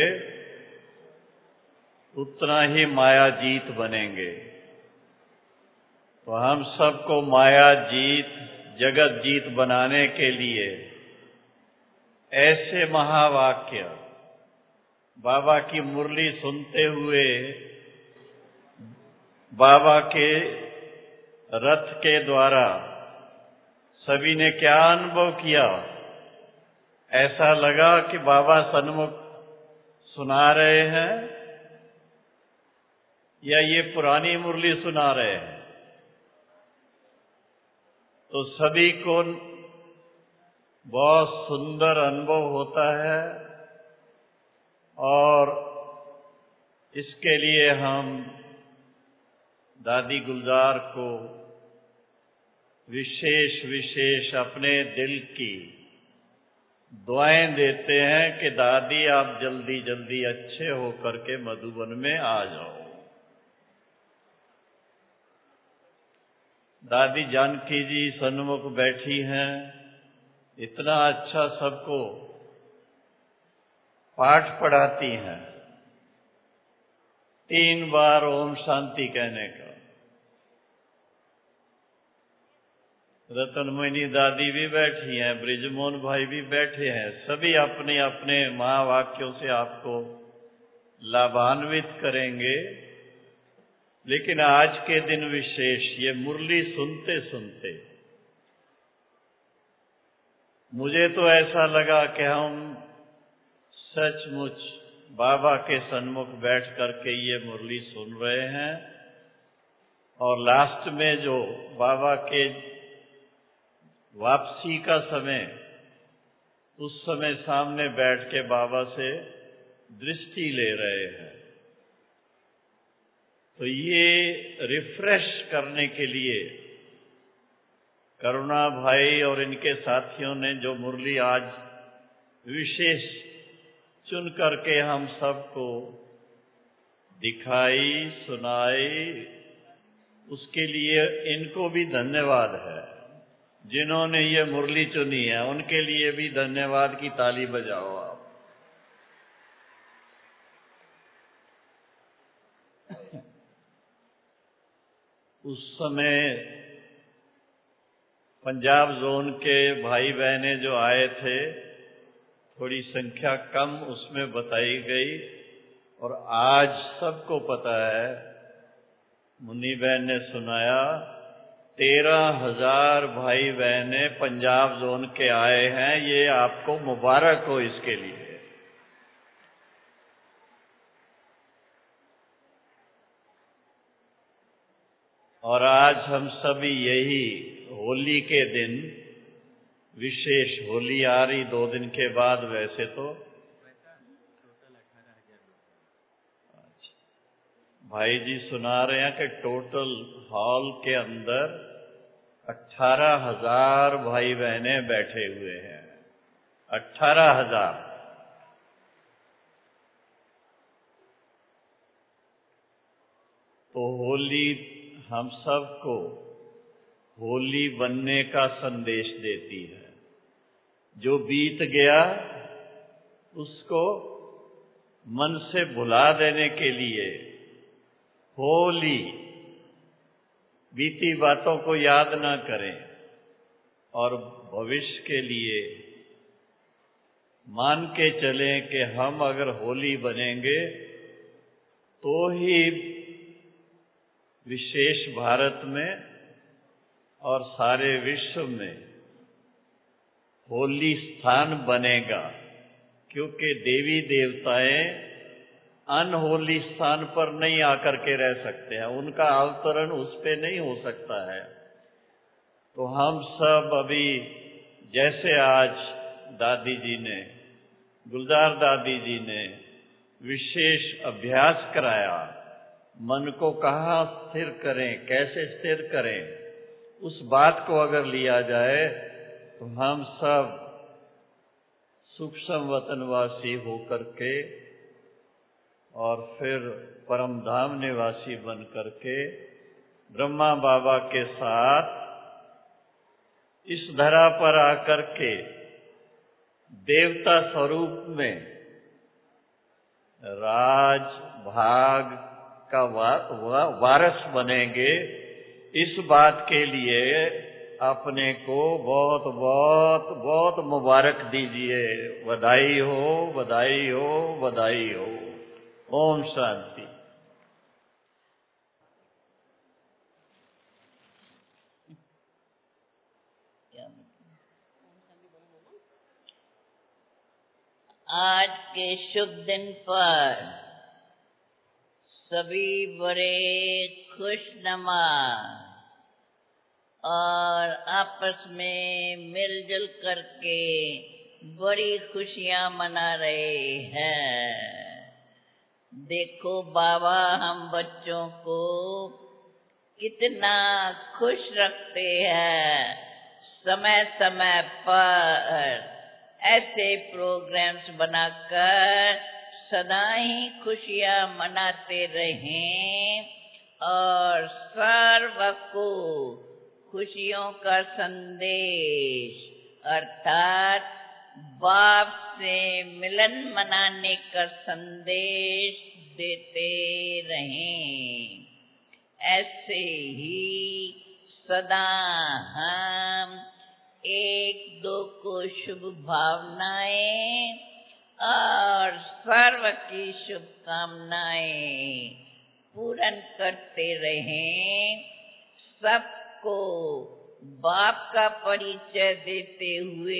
उतना ही माया जीत बनेंगे। तो हम सबको माया जीत, जगत जीत बनाने के लिए ऐसे महावाक्य बाबा की मुरली सुनते हुए बाबा के रथ के द्वारा सभी ने क्या अनुभव किया? ऐसा लगा कि बाबा सन्मुख सुना रहे हैं या ये पुरानी मुरली सुना रहे हैं। तो सभी को बहुत सुंदर अनुभव होता है और इसके लिए हम दादी गुलजार को विशेष विशेष अपने दिल की दुआएं देते हैं कि दादी आप जल्दी जल्दी अच्छे होकर के मधुबन में आ जाओ। दादी जानकी जी सन्मुख बैठी हैं, इतना अच्छा सबको पाठ पढ़ाती हैं, तीन बार ओम शांति कहने का। रतनमणि दादी भी बैठी हैं, ब्रिजमोहन भाई भी बैठे हैं, सभी अपने अपने महावाक्यों से आपको लाभान्वित करेंगे। लेकिन आज के दिन विशेष ये मुरली सुनते सुनते मुझे तो ऐसा लगा कि हम सचमुच बाबा के सन्मुख बैठ करके ये मुरली सुन रहे हैं और लास्ट में जो बाबा के वापसी का समय, उस समय सामने बैठ के बाबा से दृष्टि ले रहे हैं। तो ये रिफ्रेश करने के लिए करुणा भाई और इनके साथियों ने जो मुरली आज विशेष चुन करके हम सबको दिखाई, सुनाई, उसके लिए इनको भी धन्यवाद है। जिन्होंने ये मुरली चुनी है उनके लिए भी धन्यवाद की ताली बजाओ आप। उस समय पंजाब जोन के भाई बहने जो आए थे, थोड़ी संख्या कम उसमें बताई गई और आज सबको पता है, मुन्नी बहन ने सुनाया, तेरह हजार भाई बहने पंजाब जोन के आए हैं। ये आपको मुबारक हो इसके लिए। और आज हम सभी यही होली के दिन, विशेष होली आ रही दो दिन के बाद, वैसे तो भाई जी सुना रहे हैं कि टोटल हॉल के अंदर अठारह हजार भाई बहने बैठे हुए हैं। अठारह हजार। तो होली हम सबको होली बनने का संदेश देती है। जो बीत गया उसको मन से भुला देने के लिए होली, बीती बातों को याद ना करें और भविष्य के लिए मान के चलें कि हम अगर होली बनेंगे तो ही विशेष भारत में और सारे विश्व में होली स्थान बनेगा, क्योंकि देवी देवताएं अनहोली स्थान पर नहीं आकर के रह सकते हैं, उनका अवतरण उस पे नहीं हो सकता है। तो हम सब अभी जैसे आज दादी जी ने, गुलजार दादी जी ने विशेष अभ्यास कराया, मन को कहाँ स्थिर करें, कैसे स्थिर करें, उस बात को अगर लिया जाए तो हम सब सूक्ष्म वतनवासी होकर के और फिर परम धाम निवासी बन करके ब्रह्मा बाबा के साथ इस धरा पर आकर के देवता स्वरूप में राज भाग का वा, वा, वारस बनेंगे। इस बात के लिए अपने को बहुत बहुत बहुत मुबारक दीजिए। बधाई हो, बधाई हो, बधाई हो। ओम शांति। आज के शुभ दिन पर सभी बड़े खुशनुमा और आपस में मिलजुल करके बड़ी खुशियां मना रहे हैं। देखो बाबा हम बच्चों को कितना खुश रखते हैं। समय समय पर ऐसे प्रोग्राम्स बनाकर सदा ही खुशियां मनाते रहें और सर्व को खुशियों का संदेश अर्थात बाप से मिलन मनाने का संदेश देते रहें। ऐसे ही सदा हम एक दो को शुभ भावनाएं और सर्व की शुभकामनाएं पूर्ण करते रहें। सबको बाप का परिचय देते हुए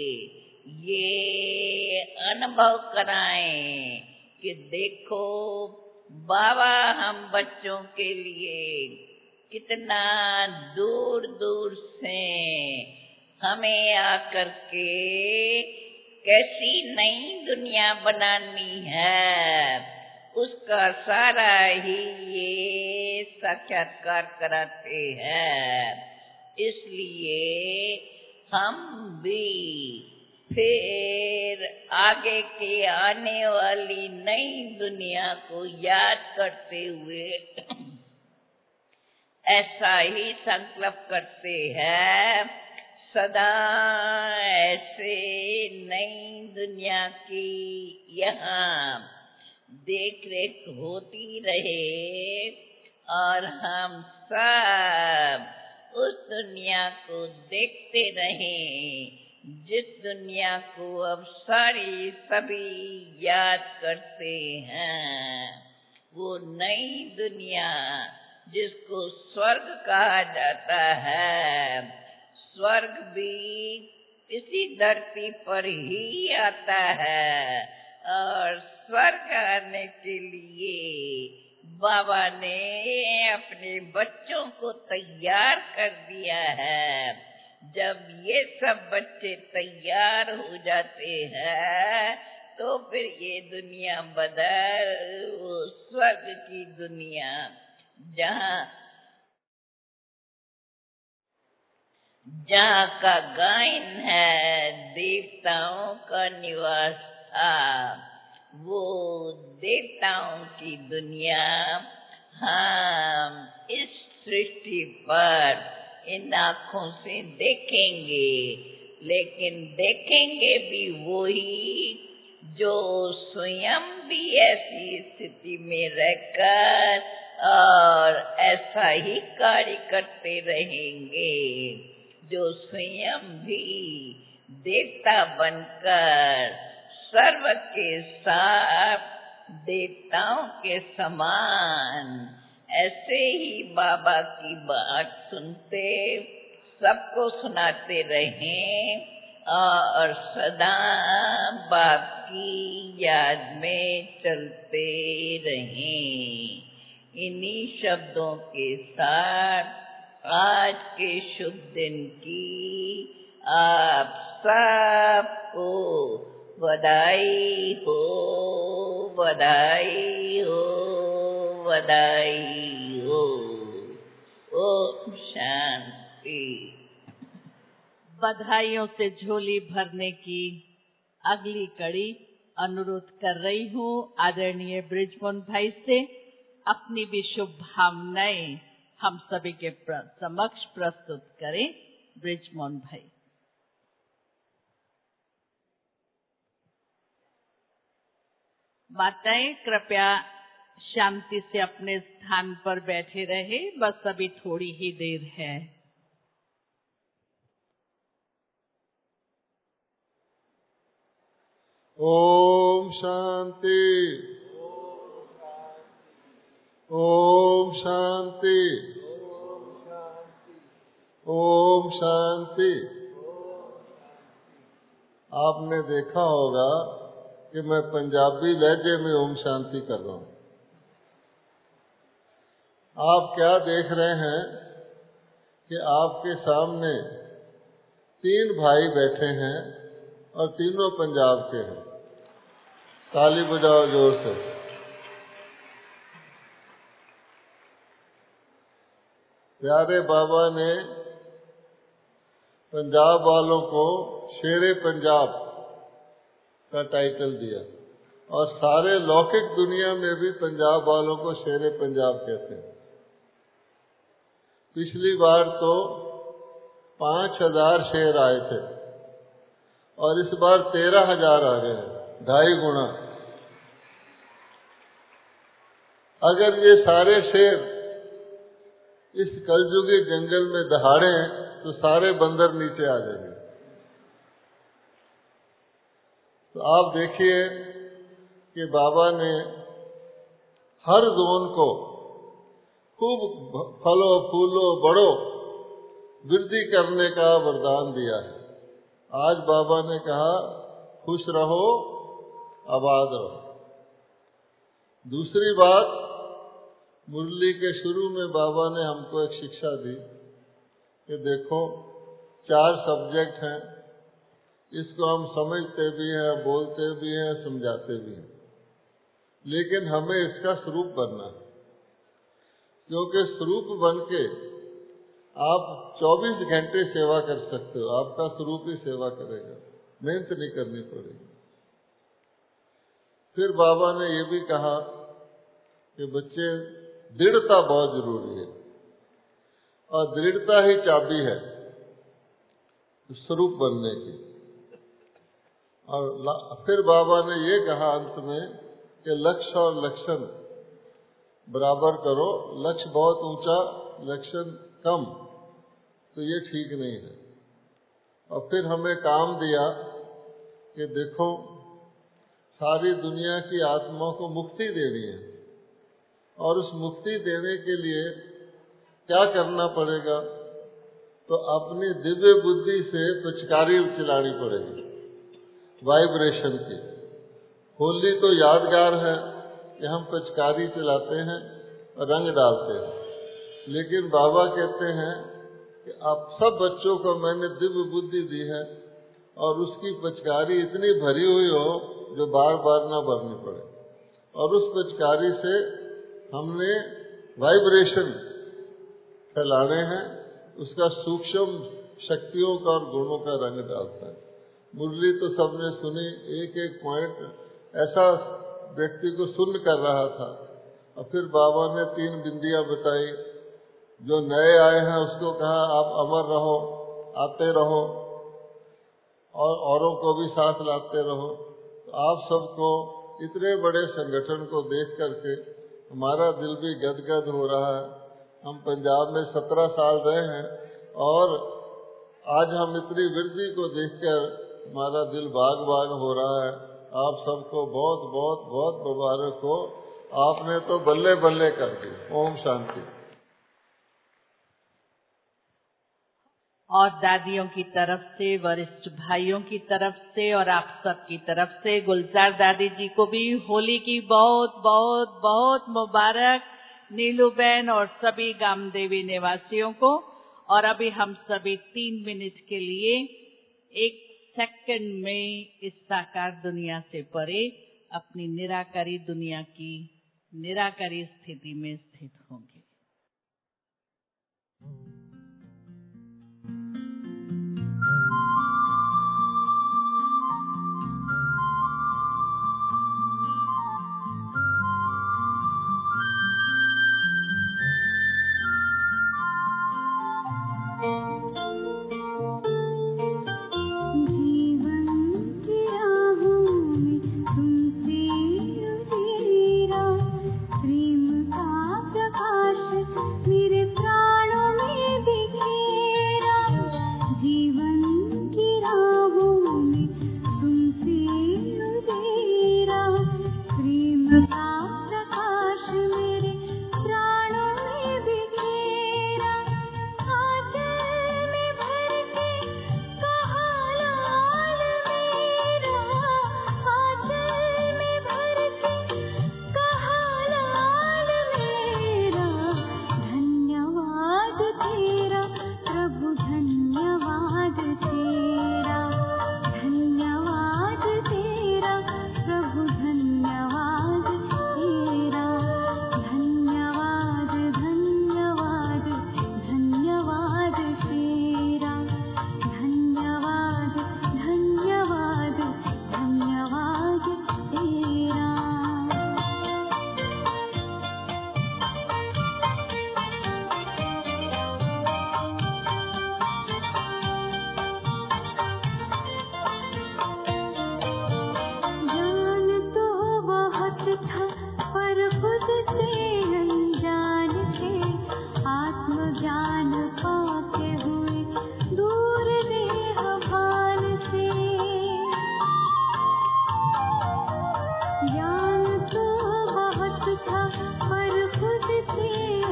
ये अनुभव कराएं कि देखो बाबा हम बच्चों के लिए कितना दूर दूर से हमें आकर के कैसी नई दुनिया बनानी है उसका सारा ही ये साक्षात्कार कराते हैं। इसलिए हम भी फिर आगे के आने वाली नई दुनिया को याद करते हुए ऐसा ही संकल्प करते हैं सदा ऐसे नई दुनिया की यहाँ देख रेख होती रहे और हम सब उस दुनिया को देखते रहें जिस दुनिया को अब सारी सभी याद करते हैं। वो नई दुनिया जिसको स्वर्ग कहा जाता है, स्वर्ग भी इसी धरती पर ही आता है और स्वर्ग आने के लिए बाबा ने अपने बच्चों को तैयार कर दिया है। जब ये सब बच्चे तैयार हो जाते हैं तो फिर ये दुनिया बदल वो स्वर्ग की दुनिया जहाँ जहाँ का गायन है देवताओं का निवास था, वो देवताओं की दुनिया हम इस सृष्टि पर इन आँखों से देखेंगे, लेकिन देखेंगे भी वही जो स्वयं भी ऐसी स्थिति में रहकर और ऐसा ही कार्य करते रहेंगे, जो स्वयं भी देवता बनकर सर्व के साथ देवताओं के समान ऐसे ही बाबा की बात सुनते सबको सुनाते रहें और सदा बाप की याद में चलते रहें। इन्हीं शब्दों के साथ आज के शुभ दिन की आप सबको बधाई हो, बधाई हो, बधाई हो। ओम शांति। बधाइयों से झोली भरने की अगली कड़ी अनुरोध कर रही हूँ आदरणीय बृजमोहन भाई से। अपनी भी शुभ भावनाएं हम सभी के समक्ष प्रस्तुत करें। बृजमोहन भाई। माताएं कृपया शांति से अपने स्थान पर बैठे रहे, बस अभी थोड़ी ही देर है। ओम शांति, ओम शांति, ओम शांति। आपने देखा होगा कि मैं पंजाबी लहजे में ओम शांति कर रहा हूं। आप क्या देख रहे हैं कि आपके सामने तीन भाई बैठे हैं और तीनों पंजाब के हैं। ताली बजाओ जोर से। प्यारे बाबा ने पंजाब वालों को शेरे पंजाब का टाइटल दिया और सारे लौकिक दुनिया में भी पंजाब वालों को शेरे पंजाब कहते हैं। पिछली बार तो पांच हजार शेर आए थे और इस बार तेरह हजार आ गए हैं, ढाई गुना। अगर ये सारे शेर इस कलयुगी जंगल में दहाड़े तो सारे बंदर नीचे आ जाएंगे। तो आप देखिए कि बाबा ने हर जोन को खूब फलो फूलो बड़ो वृद्धि करने का वरदान दिया है। आज बाबा ने कहा खुश रहो, आबाद रहो। दूसरी बात, मुरली के शुरू में बाबा ने हमको एक शिक्षा दी कि देखो चार सब्जेक्ट हैं, इसको हम समझते भी हैं, बोलते भी हैं, समझाते भी हैं, लेकिन हमें इसका स्वरूप बनना है। क्योंकि स्वरूप बन के आप चौबीस घंटे सेवा कर सकते हो, आपका स्वरूप ही सेवा करेगा, मेहनत नहीं करनी पड़ेगी। फिर बाबा ने ये भी कहा कि बच्चे दृढ़ता बहुत जरूरी है और दृढ़ता ही चाबी है स्वरूप बनने की। और फिर बाबा ने ये कहा अंत में कि लक्ष्य और लक्षण बराबर करो। लक्ष्य बहुत ऊंचा, लक्षण कम, तो ये ठीक नहीं है। और फिर हमें काम दिया कि देखो सारी दुनिया की आत्माओं को मुक्ति देनी है और उस मुक्ति देने के लिए क्या करना पड़ेगा, तो अपनी दिव्य बुद्धि से पिचकारी चलानी पड़ेगी, वाइब्रेशन की। होली तो यादगार है कि हम पिचकारी चलाते हैं और रंग डालते हैं, लेकिन बाबा कहते हैं कि आप सब बच्चों को मैंने दिव्य बुद्धि दी है और उसकी पिचकारी इतनी भरी हुई हो जो बार बार ना भरनी पड़े, और उस पिचकारी से हमने वाइब्रेशन फैलाने हैं, उसका सूक्ष्म शक्तियों का और गुणों का रंग डालता है। मुरली तो सबने सुनी, एक एक पॉइंट ऐसा व्यक्ति को सुन कर रहा था। और फिर बाबा ने तीन बिंदियां बताई। जो नए आए हैं उसको कहा आप अमर रहो, आते रहो और औरों को भी साथ लाते रहो। तो आप सबको इतने बड़े संगठन को देख करके हमारा दिल भी गदगद हो रहा है। हम पंजाब में सत्रह साल रहे हैं और आज हम इतनी वृद्धि को देखकर हमारा दिल बाग बाग हो रहा है। आप सबको बहुत बहुत बहुत मुबारक हो, आपने तो बल्ले बल्ले कर दी। ओम शांति। और दादियों की तरफ से, वरिष्ठ भाइयों की तरफ से और आप सब की तरफ से गुलजार दादी जी को भी होली की बहुत बहुत बहुत मुबारक। नीलू बहन और सभी गामदेवी निवासियों को। और अभी हम सभी तीन मिनट के लिए एक सेकंड में इस साकार दुनिया से परे अपनी निराकारी दुनिया की निराकारी स्थिति में स्थित होंगे।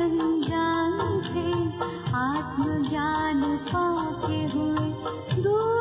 आत्मज्ञान पाके हुए दूर